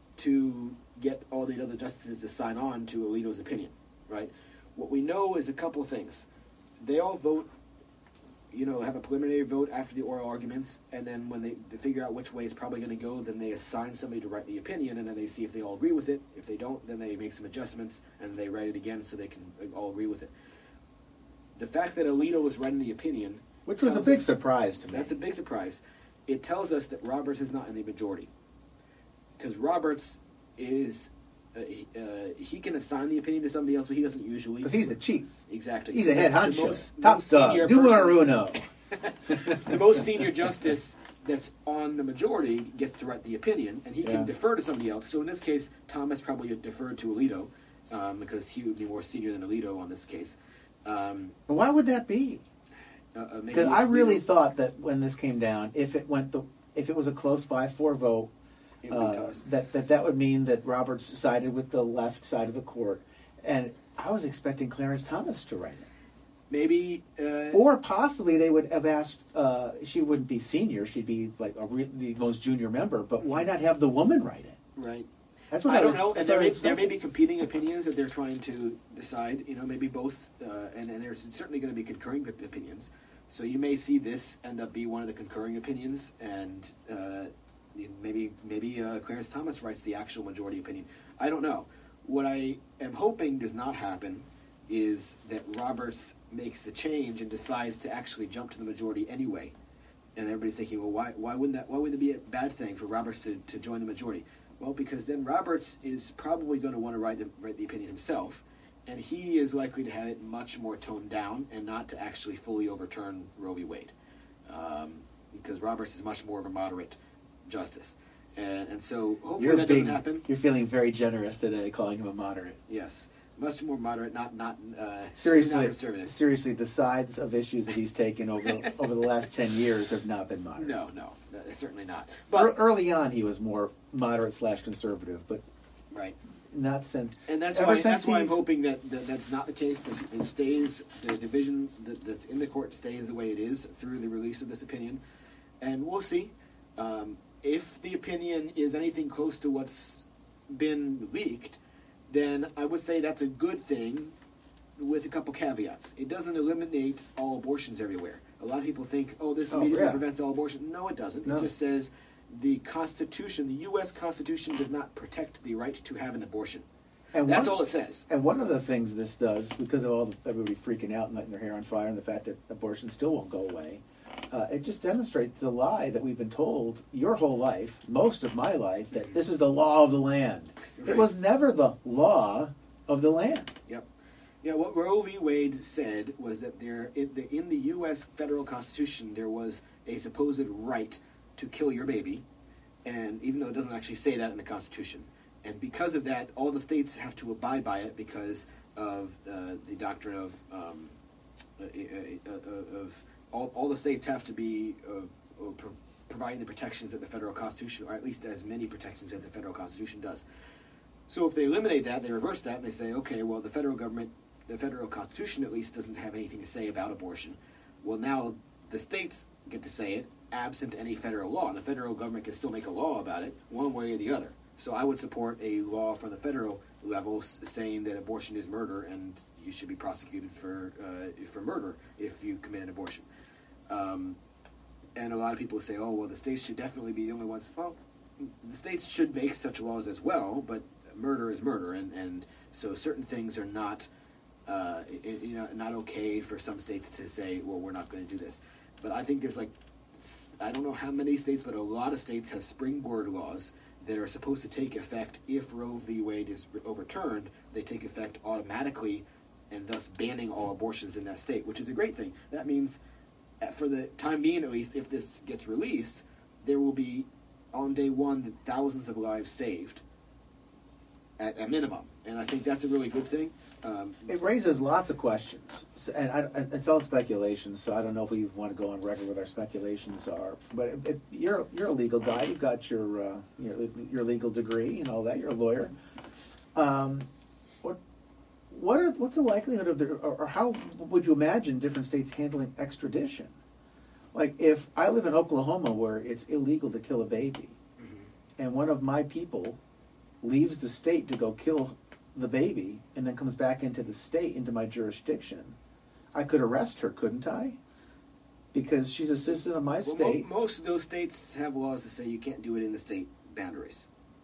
to get all the other justices to sign on to Alito's opinion, right? What we know is a couple of things. They all vote. You know, have a preliminary vote after the oral arguments, and then when they, they figure out which way it's probably going to go, then they assign somebody to write the opinion, and then they see if they all agree with it. If they don't, then they make some adjustments, and they write it again so they can all agree with it. The fact that Alito was writing the opinion... Which was a big us, surprise to me. That's a big surprise. It tells us that Roberts is not in the majority. Because Roberts is... Uh, uh, he can assign the opinion to somebody else, but he doesn't usually. Because he's the chief. Exactly. He's So a head the honcho. most- Top most dog. senior Numero person- uno. the most senior justice that's on the majority gets to write the opinion, and he Yeah. can defer to somebody else. So in this case, Thomas probably deferred to Alito, um, because he would be more senior than Alito on this case. Um, But why would that be? uh, uh, maybe Because I really Alito- thought that when this came down, if it went the, if it was a close five four vote, it would be uh, tough. that, that that would mean that Roberts sided with the left side of the court, and I was expecting Clarence Thomas to write it. Maybe. Uh, Or possibly they would have asked. Uh, she wouldn't be senior; she'd be like a re- the most junior member. But why not have the woman write it? right. That's what I don't was- know, that's and what there I may, was there may expecting. be competing opinions that they're trying to decide. You know, maybe both, uh, and, and there's certainly going to be concurring op- opinions. So you may see this end up be one of the concurring opinions, and uh, maybe maybe uh, Clarence Thomas writes the actual majority opinion. I don't know. What I am hoping does not happen is that Roberts makes a change and decides to actually jump to the majority anyway. And everybody's thinking, well, why why wouldn't that why wouldn't it be a bad thing for Roberts to, to join the majority? Well, because then Roberts is probably going to want to write the, write the opinion himself, and he is likely to have it much more toned down and not to actually fully overturn Roe v. Wade, um, because Roberts is much more of a moderate justice, and and so hopefully You're that being, doesn't happen. You're feeling very generous today, calling him a moderate. Yes, much more moderate, not not uh, Seriously, not conservative. seriously, the sides of issues that he's taken over over the last ten years have not been moderate. No, no, no, certainly not. But But early on, he was more moderate slash conservative, but right. not since. And that's Ever why since that's why he- I'm hoping that, that that's not the case. That it stays, the division that, that's in the court stays the way it is through the release of this opinion, and we'll see um, if the opinion is anything close to what's been leaked. Then I would say that's a good thing, with a couple caveats. It doesn't eliminate all abortions everywhere. A lot of people think, oh, this Oh, immediately yeah. prevents all abortion. No, it doesn't. No. It just says the Constitution, the U S Constitution, does not protect the right to have an abortion. And That's one, all it says. And one of the things this does, because of all the, everybody freaking out and letting their hair on fire, and the fact that abortion still won't go away, uh, it just demonstrates the lie that we've been told your whole life, most of my life, that this is the law of the land. Right. It was never the law of the land. Yep. Yeah, what Roe v. Wade said was that there, in the, in the U S federal Constitution, there was a supposed right to kill your baby, and even though it doesn't actually say that in the Constitution. And because of that, all the states have to abide by it because of uh, the doctrine of um, uh, uh, uh, of all, all the states have to be uh, uh, pro- providing the protections that the federal Constitution, or at least as many protections as the federal Constitution does. So if they eliminate that, they reverse that, and they say, okay, well, the federal government the federal constitution, at least, doesn't have anything to say about abortion. Well, now the states get to say it, absent any federal law, and the federal government can still make a law about it, one way or the other. So I would support a law from the federal level s- saying that abortion is murder, and you should be prosecuted for uh, for murder if you commit an abortion. Um, and a lot of people say, oh, well, the states should definitely be the only ones. Well, the states should make such laws as well, but murder is murder, and, and so certain things are not, uh, you know, not okay for some states to say, well, we're not going to do this. But I think there's like, I don't know how many states, but a lot of states have springboard laws that are supposed to take effect if Roe v. Wade is overturned. They take effect automatically, and thus banning all abortions in that state, which is a great thing. That means, for the time being at least, if this gets released, there will be, on day one, thousands of lives saved, at a minimum. And I think that's a really good thing. Um, It raises lots of questions, so, and I, it's all speculation. So I don't know if we want to go on record what our speculations are. But if, if you're you're a legal guy, you've got your uh, your your legal degree and all that. You're a lawyer. Um, what what are what's the likelihood of the or, or how would you imagine different states handling extradition? Like if I live in Oklahoma where it's illegal to kill a baby, mm-hmm. and one of my people leaves the state to go kill the baby and then comes back into the state, into my jurisdiction, I could arrest her, couldn't I? Because she's a citizen of my well, state. Mo- most of those states have laws that say you can't do it in the state boundaries.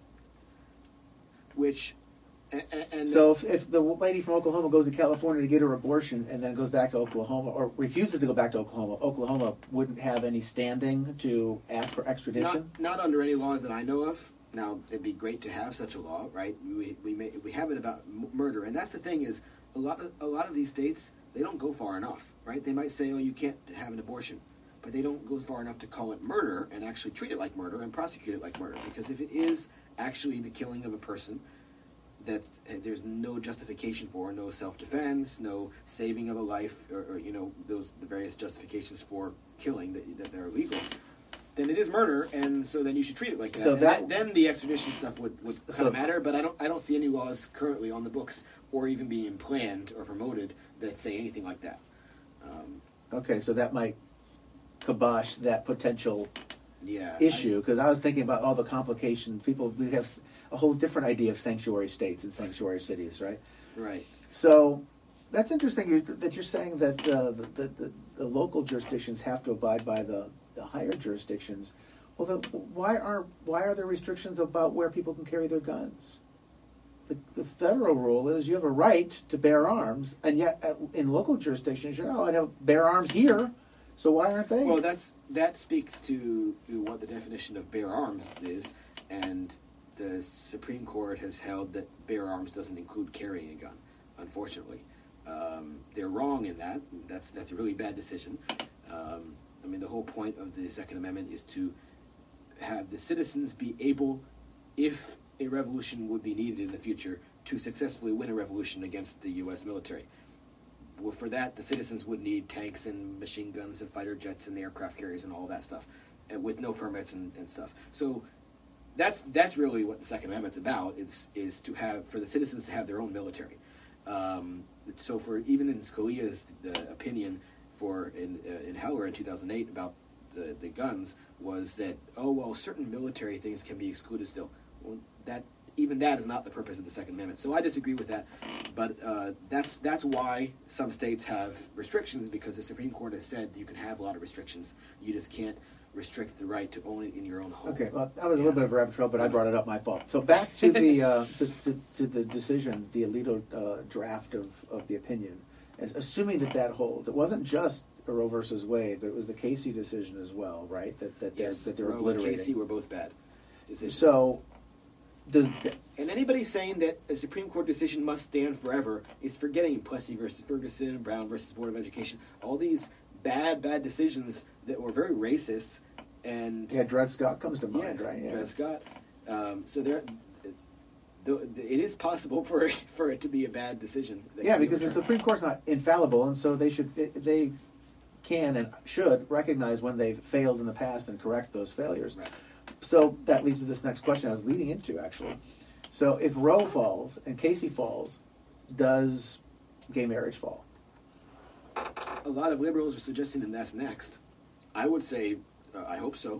Which, and, and so if, if the lady from Oklahoma goes to California to get her abortion and then goes back to Oklahoma, or refuses to go back to Oklahoma, Oklahoma wouldn't have any standing to ask for extradition? Not, not under any laws that I know of. Now, it'd be great to have such a law, right? We we may, we have it about m- murder, and that's the thing is a lot of a lot of these states, they don't go far enough, right? They might say, oh, you can't have an abortion, but they don't go far enough to call it murder and actually treat it like murder and prosecute it like murder. Because if it is actually the killing of a person that uh, there's no justification for, no self-defense, no saving of a life, or, or you know those the various justifications for killing that that are illegal, then it is murder, and so then you should treat it like that. So And that- that then the extradition stuff would, would kind So- of matter, but I don't I don't see any laws currently on the books or even being planned or promoted that say anything like that. Um, Okay, so that might kibosh that potential yeah. issue, because I was thinking about all the complications. People, we have s- a whole different idea of sanctuary states and sanctuary cities, right? I, right. So that's interesting you- that you're saying that uh, the, the, the, the local jurisdictions have to abide by the, the higher jurisdictions. Well, then why are why are there restrictions about where people can carry their guns? The, the federal rule is you have a right to bear arms, and yet uh, in local jurisdictions you're not allowed to have bear arms here. So why aren't they? Well, that's that speaks to what the definition of bear arms is, and the Supreme Court has held that bear arms doesn't include carrying a gun. Unfortunately, um, they're wrong in that. That's that's a really bad decision. Um, I mean, the whole point of the Second Amendment is to have the citizens be able, if a revolution would be needed in the future, to successfully win a revolution against the U S military. Well, for that, the citizens would need tanks and machine guns and fighter jets and aircraft carriers and all that stuff, and with no permits and, and stuff. So that's that's really what the Second Amendment's about. It's is to have for the citizens to have their own military. Um, so for even in Scalia's uh, opinion for in uh, in Heller in two thousand eight about the the guns was that oh well certain military things can be excluded still. Well, that even that is not the purpose of the Second Amendment. So I disagree with that. But uh, that's that's why some states have restrictions, because the Supreme Court has said you can have a lot of restrictions. You just can't restrict the right to own it in your own home. Okay, well, that was a little bit of a rabbit trail, but I brought it up, my fault. So back to the uh, to, to, to the decision, the Alito uh, draft of, of the opinion, as, assuming that that holds. It wasn't just Roe versus Wade, but it was the Casey decision as well, right? That that Yes, they're, that they're Roe and obliterating. Casey were both bad decisions. So does th- And anybody saying that a Supreme Court decision must stand forever is forgetting Plessy versus Ferguson, Brown versus Board of Education, all these bad, bad decisions that were very racist. And yeah, Dred Scott comes to mind, yeah, right? Yeah. Dred Scott. Um, so there, the, the, it is possible for for it to be a bad decision. that Yeah, can be because the overturned. Supreme Court's not infallible, and so they should they can and should recognize when they've failed in the past and correct those failures. Right. So that leads to this next question I was leading into, actually. So if Roe falls and Casey falls, does gay marriage fall? A lot of liberals are suggesting that that's next. I would say, uh, I hope so.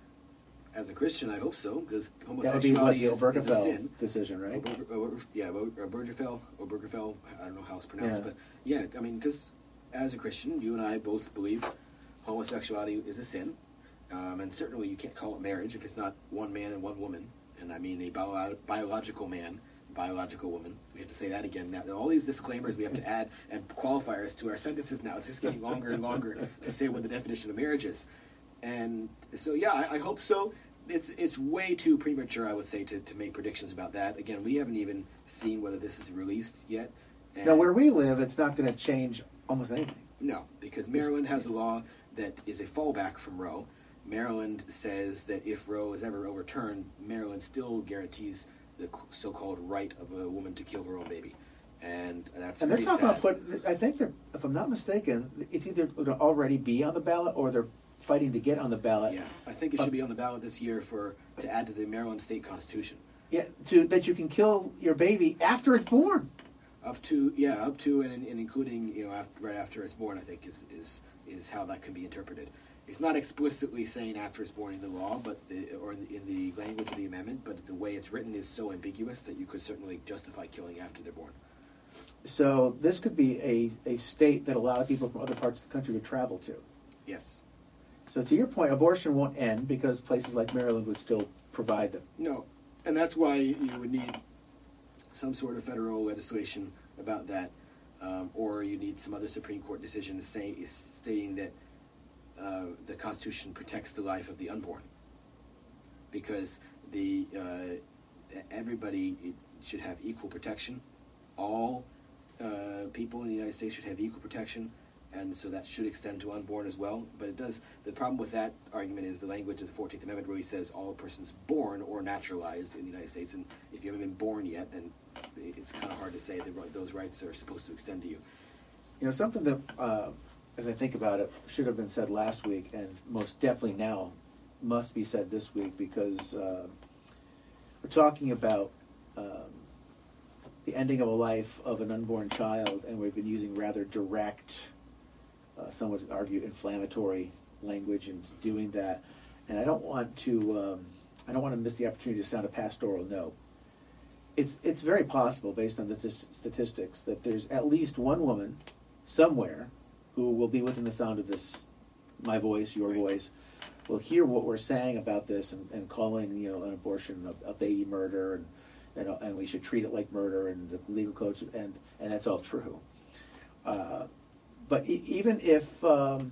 As a Christian, I hope so, because That would be what homosexuality the is, is a Obergefell sin. decision, right? Ober, Ober, yeah, Obergefell, Obergefell, I don't know how it's pronounced, Yeah. but yeah, I mean, because as a Christian, you and I both believe homosexuality is a sin, um, and certainly you can't call it marriage if it's not one man and one woman, and I mean a bio- biological man, biological woman. We have to say that again. Now, all these disclaimers we have to add and qualifiers to our sentences now. It's just getting longer and longer to say what the definition of marriage is. And so, yeah, I, I hope so. It's it's way too premature, I would say, to, to make predictions about that. Again, we haven't even seen whether this is released yet. And Now, where we live, it's not going to change almost anything. no, because Maryland has a law that is a fallback from Roe. Maryland says that if Roe is ever overturned, Maryland still guarantees the so-called right of a woman to kill her own baby. And that's And they're very talking sad. about put. I think they're, if I'm not mistaken, it's either going to already be on the ballot or they're fighting to get on the ballot. Yeah, I think it should be on the ballot this year for to add to the Maryland state constitution. Yeah, to that you can kill your baby after it's born. Up to yeah, up to and, and including you know after, right after it's born, I think is is is how that can be interpreted. It's not explicitly saying after it's born in the law, but the, or in the, in the language of the amendment, but the way it's written is so ambiguous that you could certainly justify killing after they're born. So this could be a, a state that a lot of people from other parts of the country would travel to. Yes. So to your point, abortion won't end because places like Maryland would still provide them. No, and that's why you would need some sort of federal legislation about that, um, or you need some other Supreme Court decision to say, stating that uh, the Constitution protects the life of the unborn, because the uh, everybody should have equal protection. All uh, people in the United States should have equal protection. And so that should extend to unborn as well. But it does. The problem with that argument is the language of the fourteenth Amendment really says all persons born or naturalized in the United States. And if you haven't been born yet, then it's kind of hard to say that those rights are supposed to extend to you. You know, something that, uh, as I think about it, should have been said last week and most definitely now must be said this week because uh, we're talking about um, the ending of a life of an unborn child, and we've been using rather direct, Uh, some would argue inflammatory language in doing that, and I don't want to. Um, I don't want to miss the opportunity to sound a pastoral note. It's it's very possible, based on the t- statistics, that there's at least one woman somewhere who will be within the sound of this, my voice, your voice, will hear what we're saying about this and, and calling you know an abortion a, a baby murder, and, and and we should treat it like murder, and the legal code, should, and and that's all true. Uh, But e- even if um,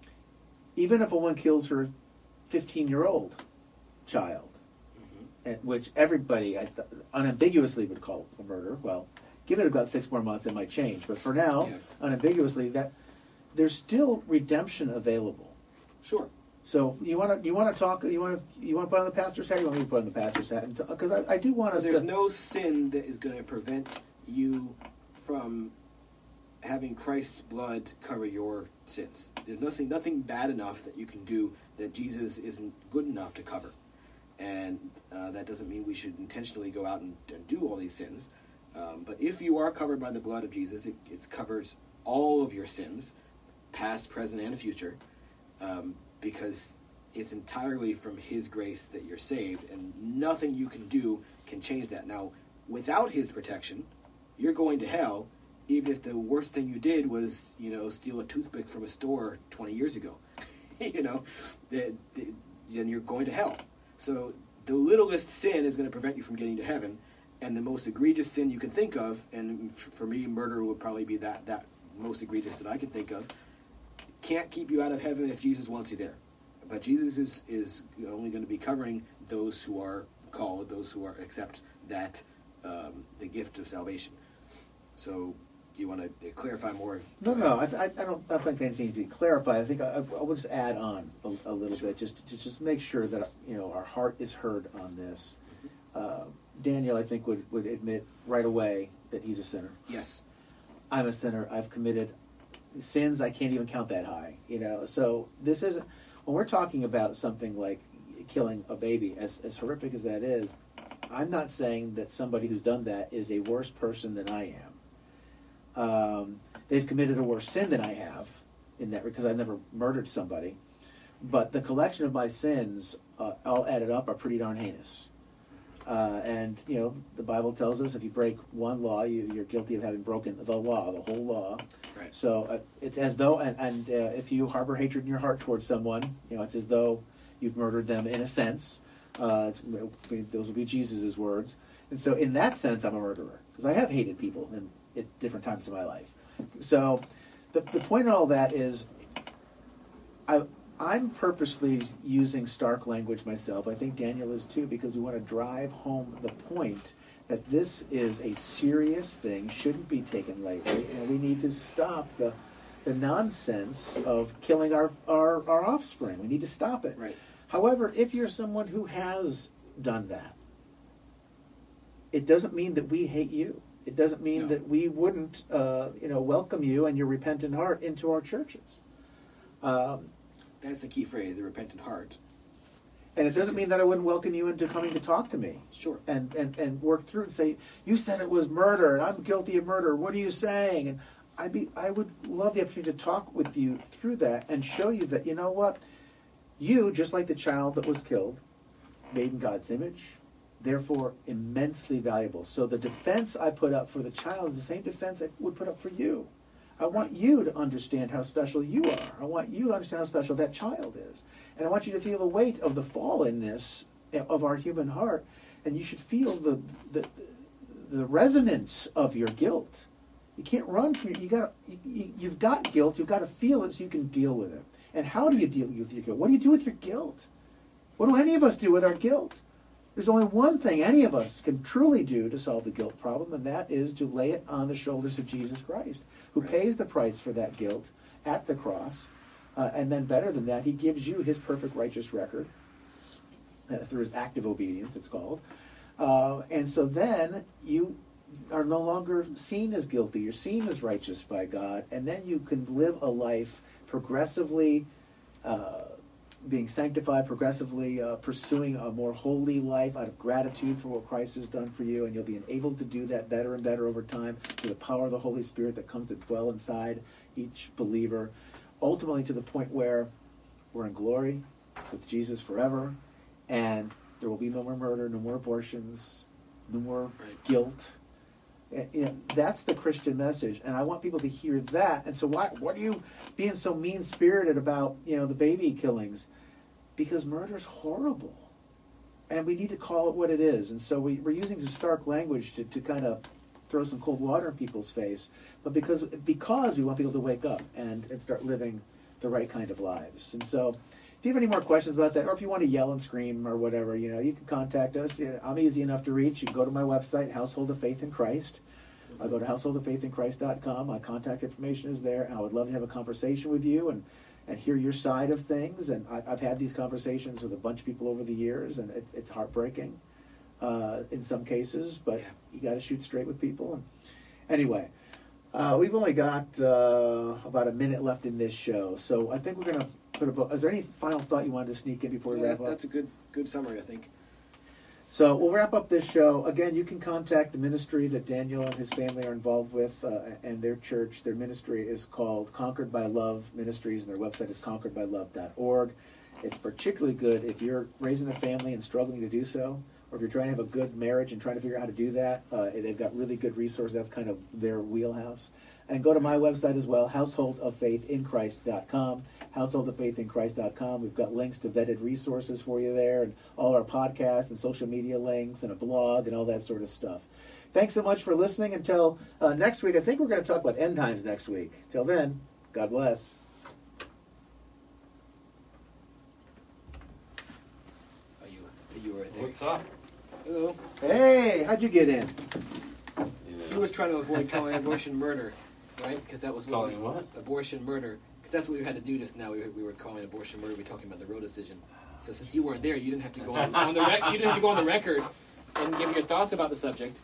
even if a woman kills her fifteen-year-old child, Mm-hmm. and which everybody I th- unambiguously would call a murder, well, give it about six more months, it might change. But for now, Yeah. unambiguously, that there's still redemption available. Sure. So you want to you want to talk you want to you want to put on the pastor's hat? You want me to put on the pastor's hat? Because I, I do want us There's to. no sin that is going to prevent you from having Christ's blood cover your sins. There's nothing nothing bad enough that you can do that Jesus isn't good enough to cover. And uh, that doesn't mean we should intentionally go out and, and do all these sins. Um, but if you are covered by the blood of Jesus, it, it covers all of your sins, past, present, and future, um, because it's entirely from His grace that you're saved, and nothing you can do can change that. Now, without His protection, you're going to hell, even if the worst thing you did was, you know, steal a toothpick from a store twenty years ago. you know, the, the, then you're going to hell. So the littlest sin is going to prevent you from getting to heaven, and the most egregious sin you can think of, and f- for me, murder would probably be that, that most egregious that I can think of, can't keep you out of heaven if Jesus wants you there. But Jesus is, is only going to be covering those who are called, those who are accept that, um, the gift of salvation. So, do you want to clarify more? No, no, I, I, I don't. I don't think anything to be clarified. I think I, I will just add on a, a little Sure. bit, just to just make sure that you know our heart is heard on this. Uh, Daniel, I think, would, would admit right away that he's a sinner. Yes. I'm a sinner. I've committed sins I can't even count that high. You know, so this isn't when we're talking about something like killing a baby, as as horrific as that is. I'm not saying that somebody who's done that is a worse person than I am. Um, they've committed a worse sin than I have, in that because I've never murdered somebody. But the collection of my sins, uh, all added up, are pretty darn heinous. Uh, and, you know, the Bible tells us if you break one law, you, you're guilty of having broken the law, the whole law. Right. So uh, it's as though, and, and uh, if you harbor hatred in your heart towards someone, you know, it's as though you've murdered them in a sense. Uh, those will be Jesus' words. And so in that sense, I'm a murderer, because I have hated people in, at different times in my life. So the, the point of all that is I, I'm purposely using stark language myself. I think Daniel is too, because we want to drive home the point that this is a serious thing, shouldn't be taken lightly, and we need to stop the the nonsense of killing our, our, our offspring. We need to stop it. Right. However, if you're someone who has done that, it doesn't mean that we hate you. It doesn't mean No. that we wouldn't, uh, you know, welcome you and your repentant heart into our churches. Um, That's the key phrase, the repentant heart. and it doesn't mean that I wouldn't welcome you into coming to talk to me Sure. and, and, and work through it and say, you said it was murder, and I'm guilty of murder. What are you saying? And I'd be, I would love the opportunity to talk with you through that and show you that, you know what, you, just like the child that was killed, made in God's image, therefore immensely valuable. So the defense I put up for the child is the same defense I would put up for you. I want you to understand how special you are. I want you to understand how special that child is. And I want you to feel the weight of the fallenness of our human heart. And you should feel the the, the resonance of your guilt. You can't run from it. You got you, you've got guilt. You've got to feel it so you can deal with it. And how do you deal with your guilt? What do you do with your guilt? What do any of us do with our guilt? There's only one thing any of us can truly do to solve the guilt problem, and that is to lay it on the shoulders of Jesus Christ, who Right. pays the price for that guilt at the cross. Uh, and then better than that, he gives you his perfect righteous record uh, through his active obedience, it's called. Uh, and so then you are no longer seen as guilty. You're seen as righteous by God. And then you can live a life progressively uh, being sanctified, progressively uh, pursuing a more holy life out of gratitude for what Christ has done for you. And you'll be able to do that better and better over time through the power of the Holy Spirit that comes to dwell inside each believer. Ultimately to the point where we're in glory with Jesus forever, and there will be no more murder, no more abortions, no more Right. guilt. And, you know, that's the Christian message, and I want people to hear that. And so why what are you being so mean-spirited about, you know, the baby killings? Because murder's horrible, and we need to call it what it is. And so we, we're using some stark language to, to kind of throw some cold water in people's face, but because because we want people to wake up and, and start living the right kind of lives. And so if you have any more questions about that, or if you want to yell and scream or whatever, you know, you can contact us. Yeah, I'm easy enough to reach. You can go to my website, Household of Faith in Christ. I'll go to household of faith in Christ dot com. My contact information is there, and I would love to have a conversation with you and, and hear your side of things. And I, I've had these conversations with a bunch of people over the years, and it's, it's heartbreaking uh, in some cases, but Yeah. you got to shoot straight with people. And anyway, uh, we've only got uh, about a minute left in this show, so I think we're going to put a book. Is there any final thought you wanted to sneak in before we Yeah, wrap that, up? that's a good good summary, I think. So we'll wrap up this show. Again, you can contact the ministry that Daniel and his family are involved with, uh, and their church. Their ministry is called Conquered by Love Ministries, and their website is conquered by love dot org. It's particularly good if you're raising a family and struggling to do so, or if you're trying to have a good marriage and trying to figure out how to do that. Uh, they've got really good resources. That's kind of their wheelhouse. And go to my website as well, household of faith in Christ dot com. household of faith in Christ dot com. We've got links to vetted resources for you there, and all our podcasts and social media links and a blog and all that sort of stuff. Thanks so much for listening. Until uh, next week, I think we're going to talk about end times next week. Till then, God bless. Are you, are you right there? What's up? Hello. Hey, how'd you get in? He was trying to avoid calling abortion murder, right? Because that was what Calling we, what? Abortion murder. Because that's what we had to do just now. We were, we were calling abortion murder. We were talking about the Roe decision. So since you weren't there, you didn't have to go on, on the rec- you didn't have to go on the record and give your thoughts about the subject.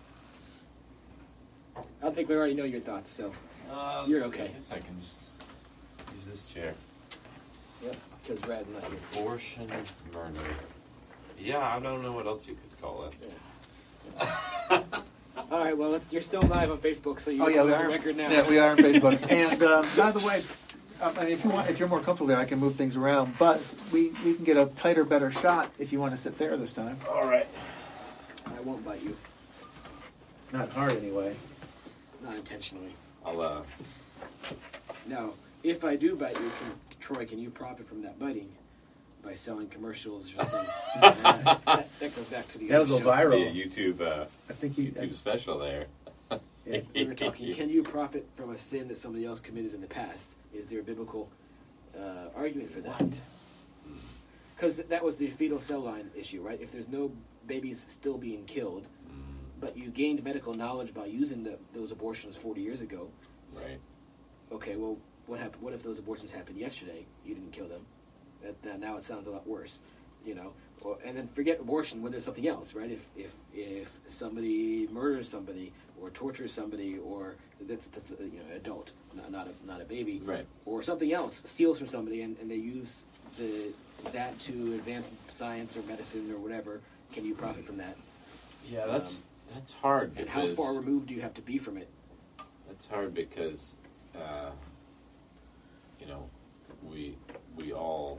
I think we already know your thoughts, so Uh, You're okay. I guess I can just use this chair. yep. Because Rad's not here. Abortion murder. Yeah, I don't know what else you could call it. Yeah. All right. right. Well, it's, you're still live on Facebook, so you Oh yeah, we have are. a record now. Yeah, we are on Facebook. And uh, by the way, um, I mean, if you want, if you're more comfortable there, I can move things around. But we we can get a tighter, better shot if you want to sit there this time. All right. I won't bite you. Not hard anyway. Not intentionally. I'll uh. Now, if I do bite you, can, Troy, can you profit from that biting by selling commercials or something? uh, that, that goes back to the That'll other go show. viral. Be a YouTube uh, I think he. YouTube special there. Yeah. We were talking, can you profit from a sin that somebody else committed in the past? Is there a biblical uh, argument for that? Because that was the fetal cell line issue, right? If there's no babies still being killed, but you gained medical knowledge by using the, those abortions forty years ago, Right. okay, well, what happened? What if those abortions happened yesterday? You didn't kill them. That, that now it sounds a lot worse, you know. Or, and then forget abortion when there's something else, right? If if if somebody murders somebody or tortures somebody, or that's, that's a, you know, adult, not not a not a baby, Right. or something else steals from somebody, and, and they use the that to advance science or medicine or whatever. Can you profit from that? Yeah, that's Um, that's hard And because how far removed do you have to be from it? that's hard because uh, you know we we all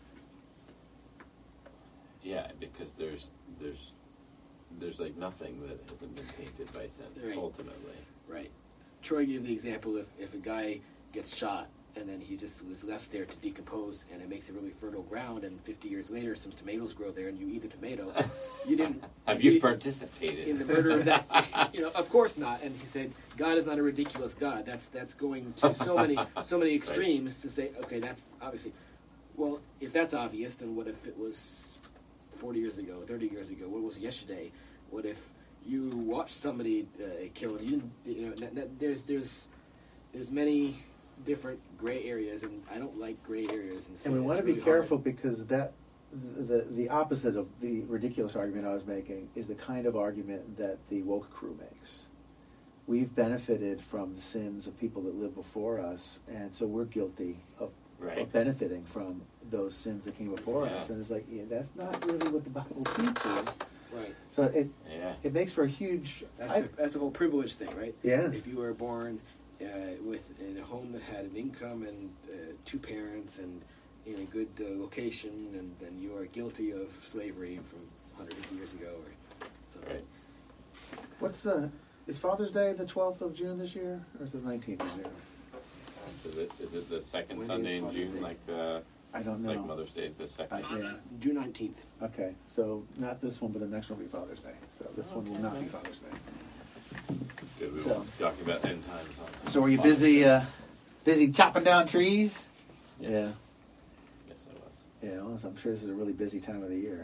yeah because there's there's there's like nothing that hasn't been tainted by sin Right. ultimately. Right. Troy gave the example if, if a guy gets shot and then he just was left there to decompose and it makes it really fertile ground and fifty years later some tomatoes grow there and you eat the tomato, you didn't... Have you you- participated in the murder of that, you know, of course not. And he said, God is not a ridiculous God. That's that's going to so many so many extremes to say, okay, that's obviously. Well, if that's obvious, then what if it was forty years ago, thirty years ago? What was it yesterday? What if you watched somebody uh, killed? You didn't, you know. n- n- There's there's there's many different gray areas, and I don't like gray areas. And, And we it's want to really be hard. careful because that the the opposite of the ridiculous argument I was making is the kind of argument that the woke crew makes. We've benefited from the sins of people that lived before us, and so we're guilty of, Right. of benefiting from those sins that came before Yeah. us. And it's like, yeah, that's not really what the Bible teaches. Right. So it Yeah. it makes for a huge. That's I- the, that's the whole privilege thing, right? Yeah. If you were born uh, with in a home that had an income and uh, two parents and in a good uh, location, and then you are guilty of slavery from one hundred fifty years ago or something. Right. What's uh? Is Father's Day the twelfth of June this year, or is it the nineteenth this year? Is it is it the second When Sunday is in Father's June Day? like uh, I don't know. like Mother's Day is the second? I- yeah. June nineteenth. Okay, so not this one, but the next one will be Father's Day. So this one will not be Father's Day. Good, we So- were talking about end times on. So were you busy, uh, busy chopping down trees? Yes. Yeah. Yes, I was. Yeah, well, I'm sure this is a really busy time of the year.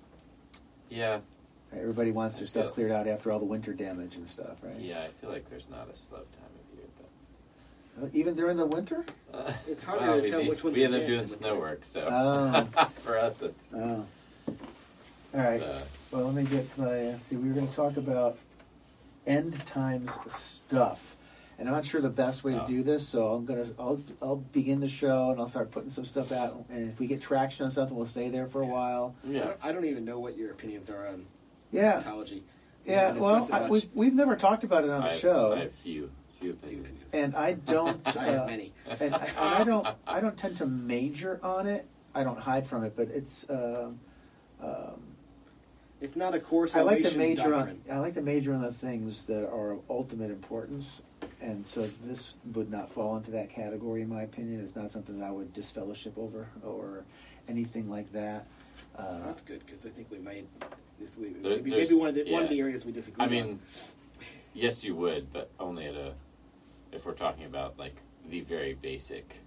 Yeah. Everybody wants their I stuff feel- cleared out after all the winter damage and stuff, right? Yeah, I feel like there's not a slow time of year, but Uh, Even during the winter? uh, It's harder well, to we tell do- which ones we are end up bad doing and which snow aren't. work, so Oh. for us it's, Oh. All right. it's uh, Well, let me get my. Let's see, we were going to talk about end times stuff, and I'm not sure the best way to Oh. do this. So I'm gonna. I'll. I'll begin the show, and I'll start putting some stuff out. And if we get traction on something, we'll stay there for a while. I yeah. don't, I don't even know what your opinions are on Yeah. Scientology. Yeah. And it's Well, not so I, much- we've we've never talked about it on I the have, show, I have few few opinions. and I don't. I have uh, many. and, I, and I don't. I don't tend to major on it. I don't hide from it, but it's. Um, um, It's not a core I like salvation to major doctrine. on I like to major on the things that are of ultimate importance, and so this would not fall into that category, in my opinion. It's not something that I would disfellowship over or anything like that. Uh, That's good because I think we might. This we, There- maybe, there's- maybe one of the one of yeah. the areas we disagree. I on. mean, yes, you would, but only at a if we're talking about like the very basic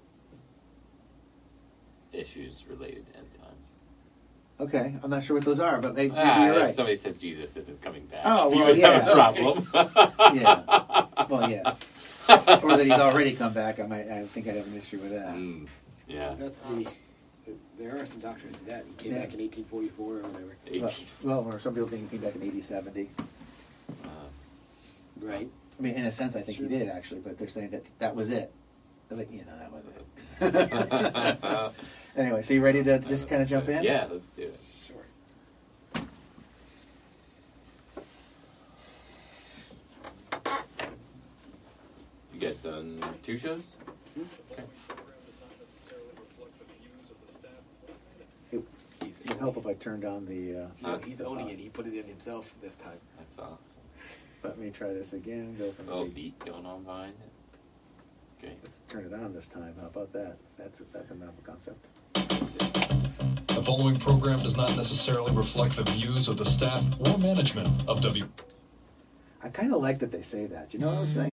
issues related to end times. okay, I'm not sure what those are, but maybe, maybe Ah, you're if right. somebody says Jesus isn't coming back, Oh, you well, would yeah. have a problem. Yeah, well, yeah, or that he's already come back. I might. I think I'd have an issue with that. Mm, yeah. that's the. There are some doctrines of that. He came Yeah. back in eighteen forty-four or whatever. Well, eighteen. well, or some people think he came back in eighty seventy. Uh, Right. I mean, in a sense, I That's think true. he did actually, but they're saying that that was it. I was like, you know, that was it. Anyway, so you ready to just kind of jump in? Yeah, let's do it. Sure. guys done two shows? Okay. It He's, would help if I turned on the. Uh, no, he's owning it. He put it in himself this time. That's awesome. Let me try this again. Go from A little the. beat going on behind it. It's great. Let's turn it on this time. How about that? That's a, that's a novel concept. The following program does not necessarily reflect the views of the staff or management of W. I kind of like that they say that. You know what I'm saying?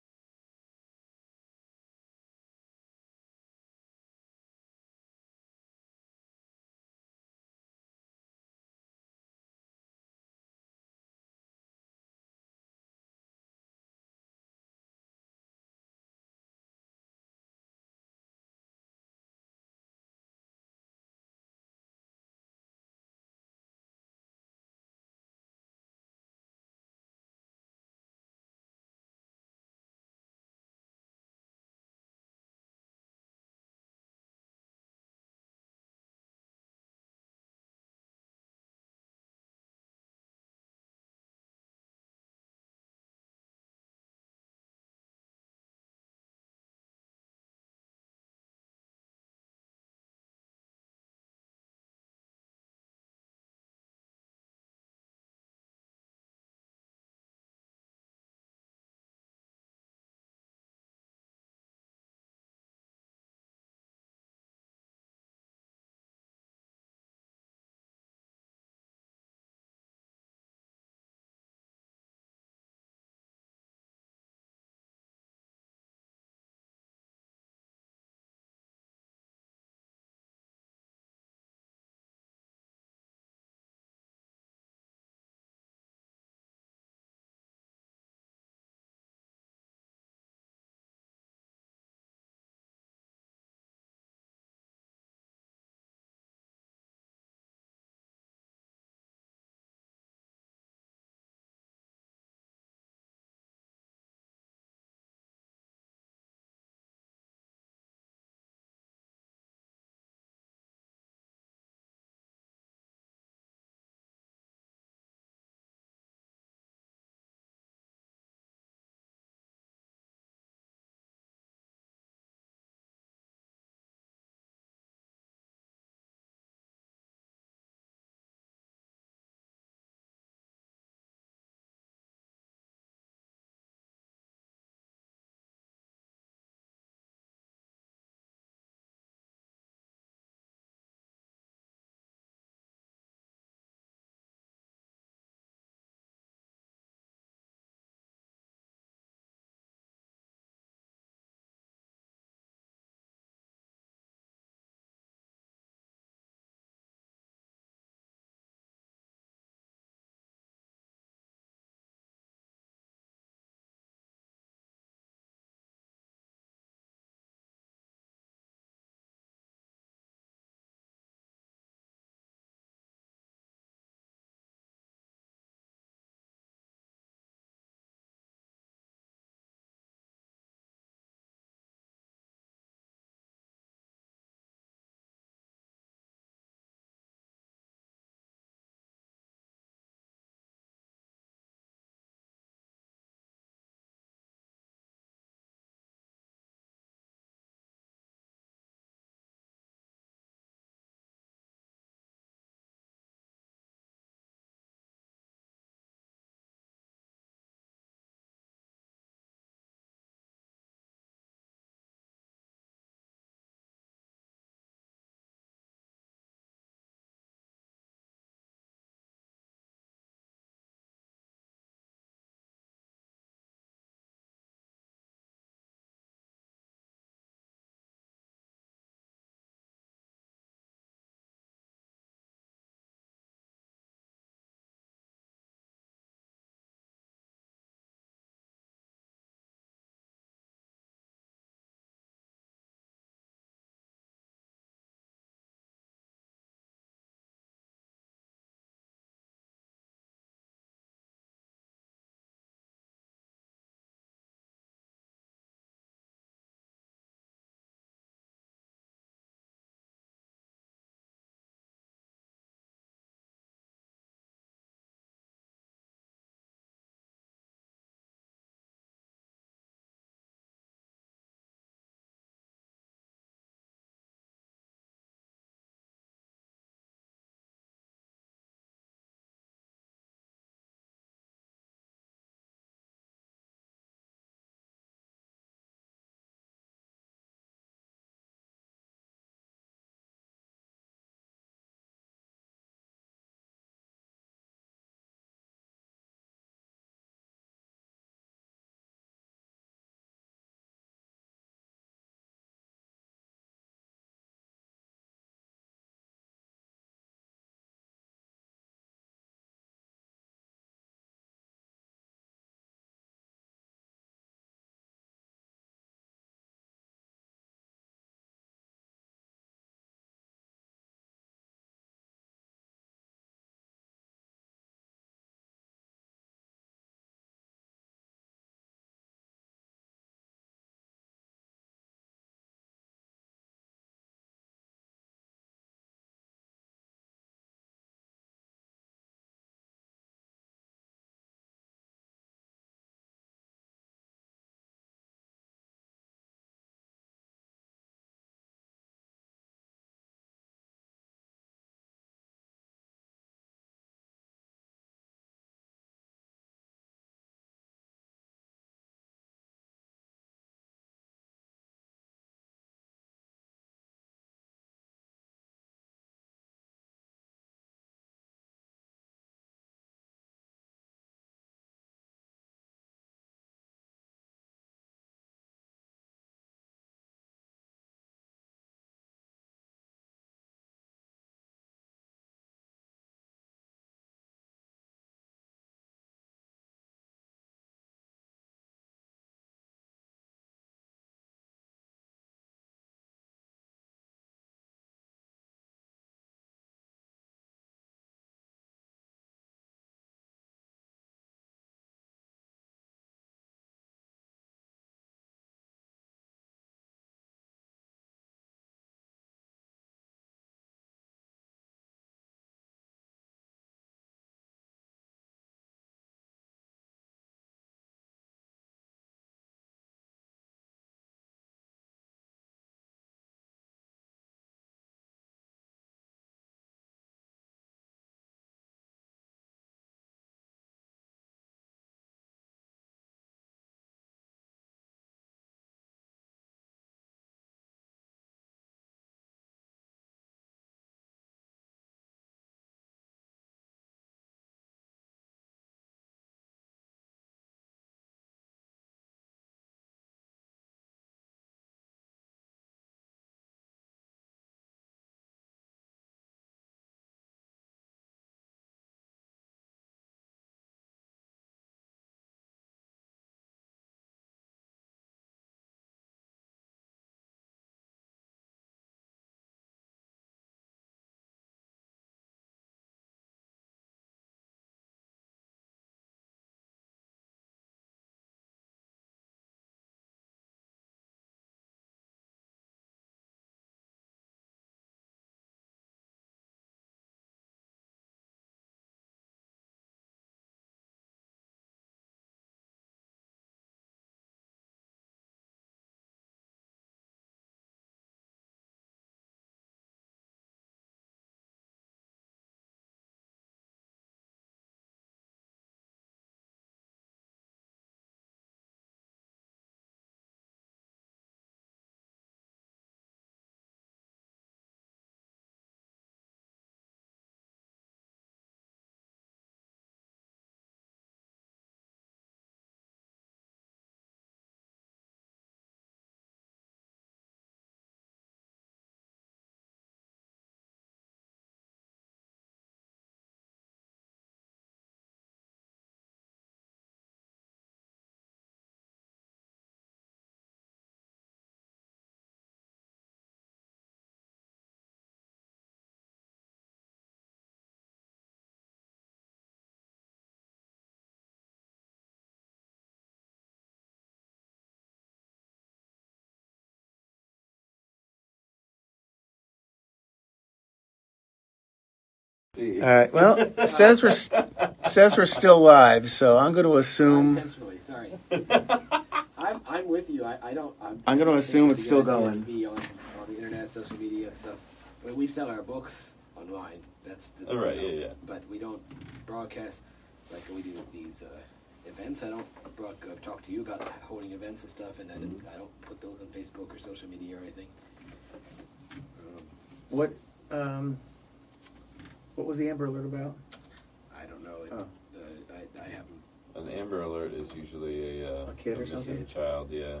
see. All right. Well, it says we're says we're still live, so I'm going to assume. Intentionally, sorry. I'm, I'm with you. I, I don't. I'm, I'm gonna I assume think it's still a good idea going. To be on, on the internet, social media, and stuff. I mean, we sell our books online. That's the, Oh, right, you know, yeah, yeah. But we don't broadcast like we do these uh, events. I don't broad, uh, talk to you about holding events and stuff, and I, didn't, Mm-hmm. I don't put those on Facebook or social media or anything. Um, so What um, what was the Amber Alert about? I don't know. It, Oh. uh, I, I haven't. An Amber Alert is usually a, uh, A kid or missing something? child, yeah.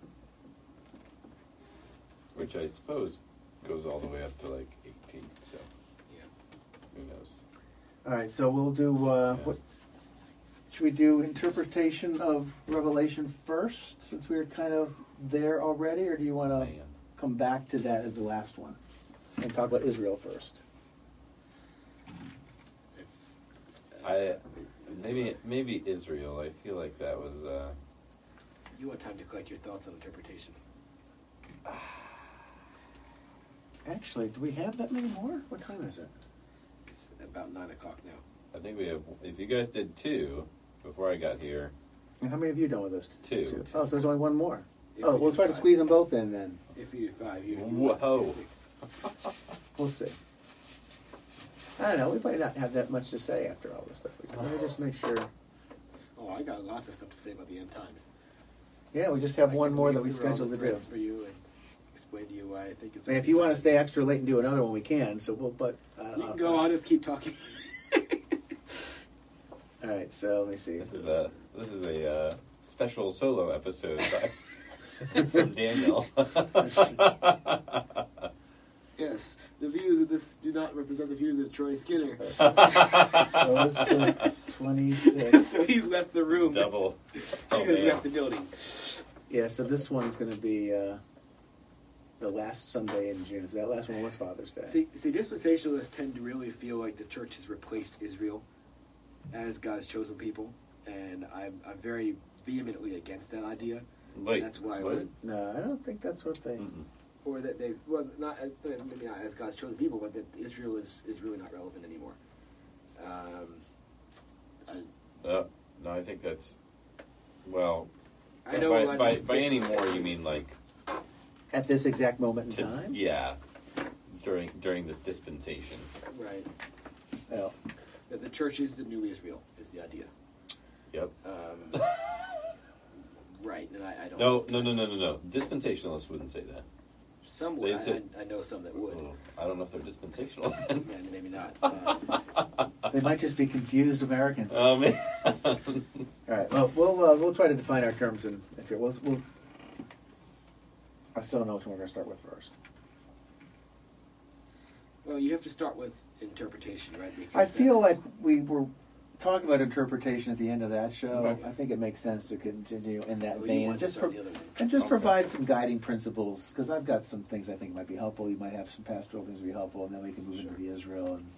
Which I suppose goes all the way up to like eighteen, so Yeah. who knows? All right. So we'll do. Uh, Yeah. what should we do? Interpretation of Revelation first, since we were kind of there already, or do you want to Man. come back to that as the last one and talk about Israel first? It's. I maybe maybe Israel. I feel like that was uh, You want time to collect your thoughts on interpretation. Actually, do we have that many more? What time is it? It's about nine o'clock now. I think we have. If you guys did two before I got here, And how many have you done with us? Two. Oh, so there's only one more. If Oh, we we'll do try to five. squeeze them both in then. If you do five, you. you Whoa. We'll see. I don't know. We might not have that much to say after all this stuff. We Let me just make sure. Oh, I got lots of stuff to say about the end times. Yeah, we just have I one can more read that we through all scheduled the to do. threads for you and explain to you why I think it's. I mean, if you want to stay extra late and do another one, we can. So we'll. But uh, you can go on. Just keep talking. All right. So let me see. this is a this is a uh, special solo episode by, from Daniel. Yes, the views of this do not represent the views of Troy Skinner. Oh, six, twenty-six. So he's left the room. Double. He Oh, has man. left the building. Yeah. So this one's going to be uh, the last Sunday in June. So that last one was Father's Day. See, see, dispensationalists tend to really feel like the church has replaced Israel as God's chosen people, and I'm, I'm very vehemently against that idea. Wait, That's why I what? would, No, I don't think that's what they. Mm-mm. or that they, well, not uh, maybe not as God's chosen people, but that Israel is, is really not relevant anymore. Um, I, Uh, no, I think that's well. I know by a lot of by, by any dispensationalists- more, you mean like At this exact moment in to, time. yeah, during during this dispensation. right. Well, That the church is the new Israel is the idea. Yep. Um, right, and I, I don't. No, no, no, no, no, no. Dispensationalists wouldn't say that. Some would. They'd I, say- I, I know some that would. Oh, I don't know if they're dispensational. And maybe not. Uh, they might just be confused Americans. oh man. All right. Well, we'll uh, we'll try to define our terms, and if you're, we'll, we'll. I still don't know which one we're going to start with first. well, you have to start with interpretation, right? Because I feel that- like we were talking about interpretation at the end of that show. Right. I think it makes sense to continue in that well, you vein and wanted to just start pro- the other one. and just Okay. provide some guiding principles, because I've got some things I think might be helpful. You might have some pastoral things that be helpful, and then we can move into Sure. the Israel and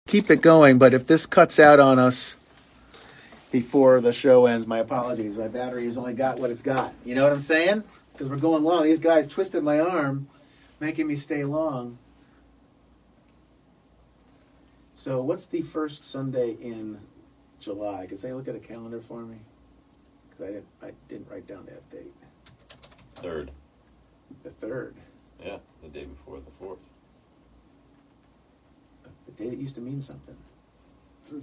keep it going, but if this cuts out on us before the show ends, my apologies. My battery's only got what it's got. You know what I'm saying? Because we're going long. These guys twisted my arm, making me stay long. So what's the first Sunday in July? Can somebody look at a calendar for me? Because I didn't, I didn't write down that date. Third. The third. Yeah, the day before the fourth. The day that used to mean something. Hmm.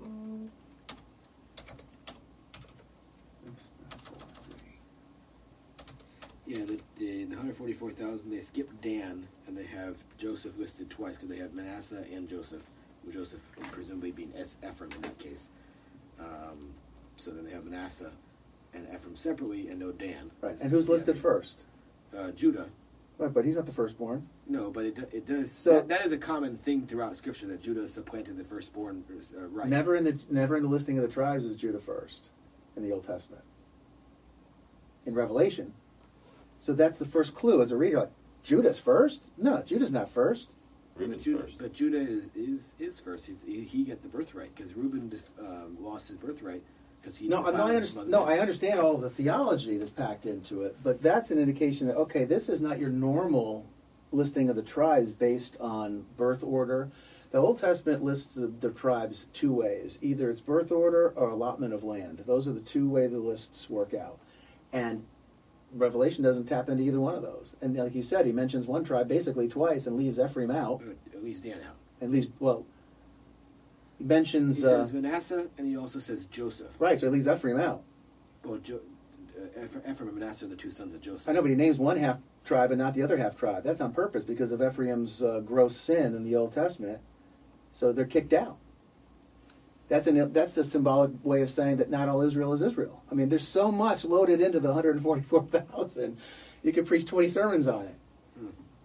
Six, nine, four, three. Yeah, the, the, the one hundred forty-four thousand, they skipped Dan, and they have Joseph listed twice, because they have Manasseh and Joseph, with Joseph presumably being Es- Ephraim in that case. Um, so then they have Manasseh and Ephraim separately, and no Dan. Right. And who's listed yeah. first? Uh, Judah. Right, but he's not the firstborn. No, but it do- it does. So- that, that is a common thing throughout Scripture, that Judah supplanted the firstborn uh, right. Never in the never in the listing of the tribes is Judah first in the Old Testament. In Revelation. So that's the first clue as a reader. Like, Judah's first? No, Judah's not first. But Reuben's Judah, first. but Judah is, is, is first. He's, he, he got the birthright, because Reuben um, lost his birthright because he No, no, defiled I, his underst- mother. no, I understand all of the theology that's packed into it, but that's an indication that, okay, this is not your normal listing of the tribes based on birth order. The Old Testament lists the, the tribes two ways. Either it's birth order or allotment of land. Those are the two way the lists work out. And Revelation doesn't tap into either one of those. And like you said, he mentions one tribe basically twice and leaves Ephraim out. Uh, At least Dan out. And leaves, well, he mentions... He uh, says Manasseh, and he also says Joseph. right, so he leaves Ephraim out. Well, jo- uh, Eph- Ephraim and Manasseh are the two sons of Joseph. I know, but he names one half tribe and not the other half tribe. That's on purpose because of Ephraim's uh, gross sin in the Old Testament. So they're kicked out. That's an that's a symbolic way of saying that not all Israel is Israel. I mean, there's so much loaded into the one hundred forty-four thousand. You could preach twenty sermons on it. Hmm.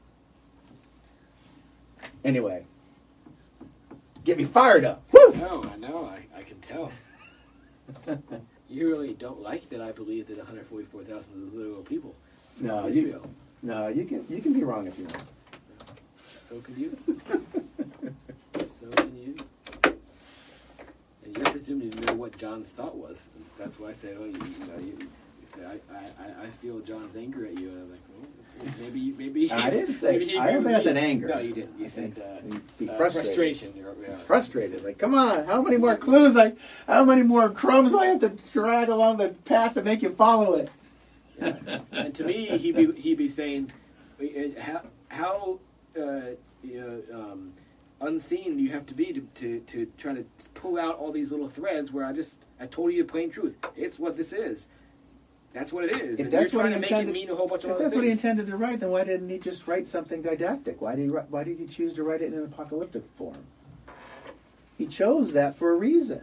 Anyway, get me fired up. Woo! No, I know. I, I can tell. You really don't like that I believe that one hundred forty-four thousand is literal people. No, you, Israel. no, you can you can be wrong if you want. So can you. So can you. And you're presuming to know what John's thought was. And that's why I say, oh, you, you know, you, you say, I, I, I feel John's anger at you. And I'm like, well, maybe, maybe. I didn't say. maybe he I don't agrees think I with said me. anger. No, you didn't. You I said think uh, he'd be uh, frustrated. frustration. You're, yeah, It's frustrated. you Like, come on, how many more clues? Like, how many more crumbs do I have to drag along the path to make you follow it? Yeah. And to me, he'd be he'd be saying, uh, how how uh, you know, um, unseen you have to be to, to to try to pull out all these little threads where I just I told you the plain truth. It's what this is. That's what it is. If And that's you're what trying he to make intended, it mean a whole bunch of if other that's what he things. intended to write, then why didn't he just write something didactic? Why did he write, why did he choose to write it in an apocalyptic form? He chose that for a reason.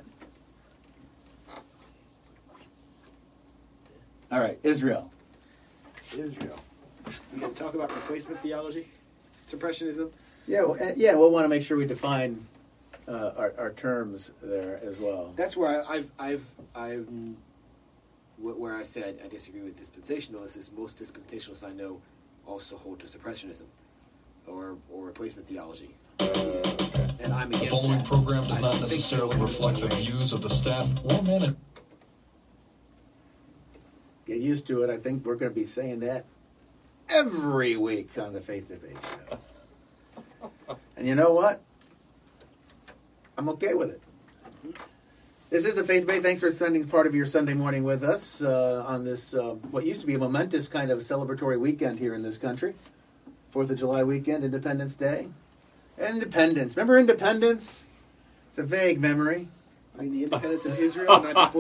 All right, Israel. Israel. We can talk about replacement theology, suppressionism. Yeah, well, uh, yeah, we'll want to make sure we define uh, our, our terms there as well. That's where I, I've I've I've wh- where I said I disagree with dispensationalists is most dispensationalists I know also hold to suppressionism or or replacement theology. And I'm The against following that. program does I not think necessarily so. reflect the views of the staff or management. Get used to it. I think we're going to be saying that every week on the Faith Debate Show. And you know what? I'm okay with it. This is the Faith Debate. Thanks for spending part of your Sunday morning with us uh, on this, uh, what used to be a momentous kind of celebratory weekend here in this country. Fourth of July weekend, Independence Day. Independence. Remember Independence? It's a vague memory. I mean, the independence of Israel, nineteen forty.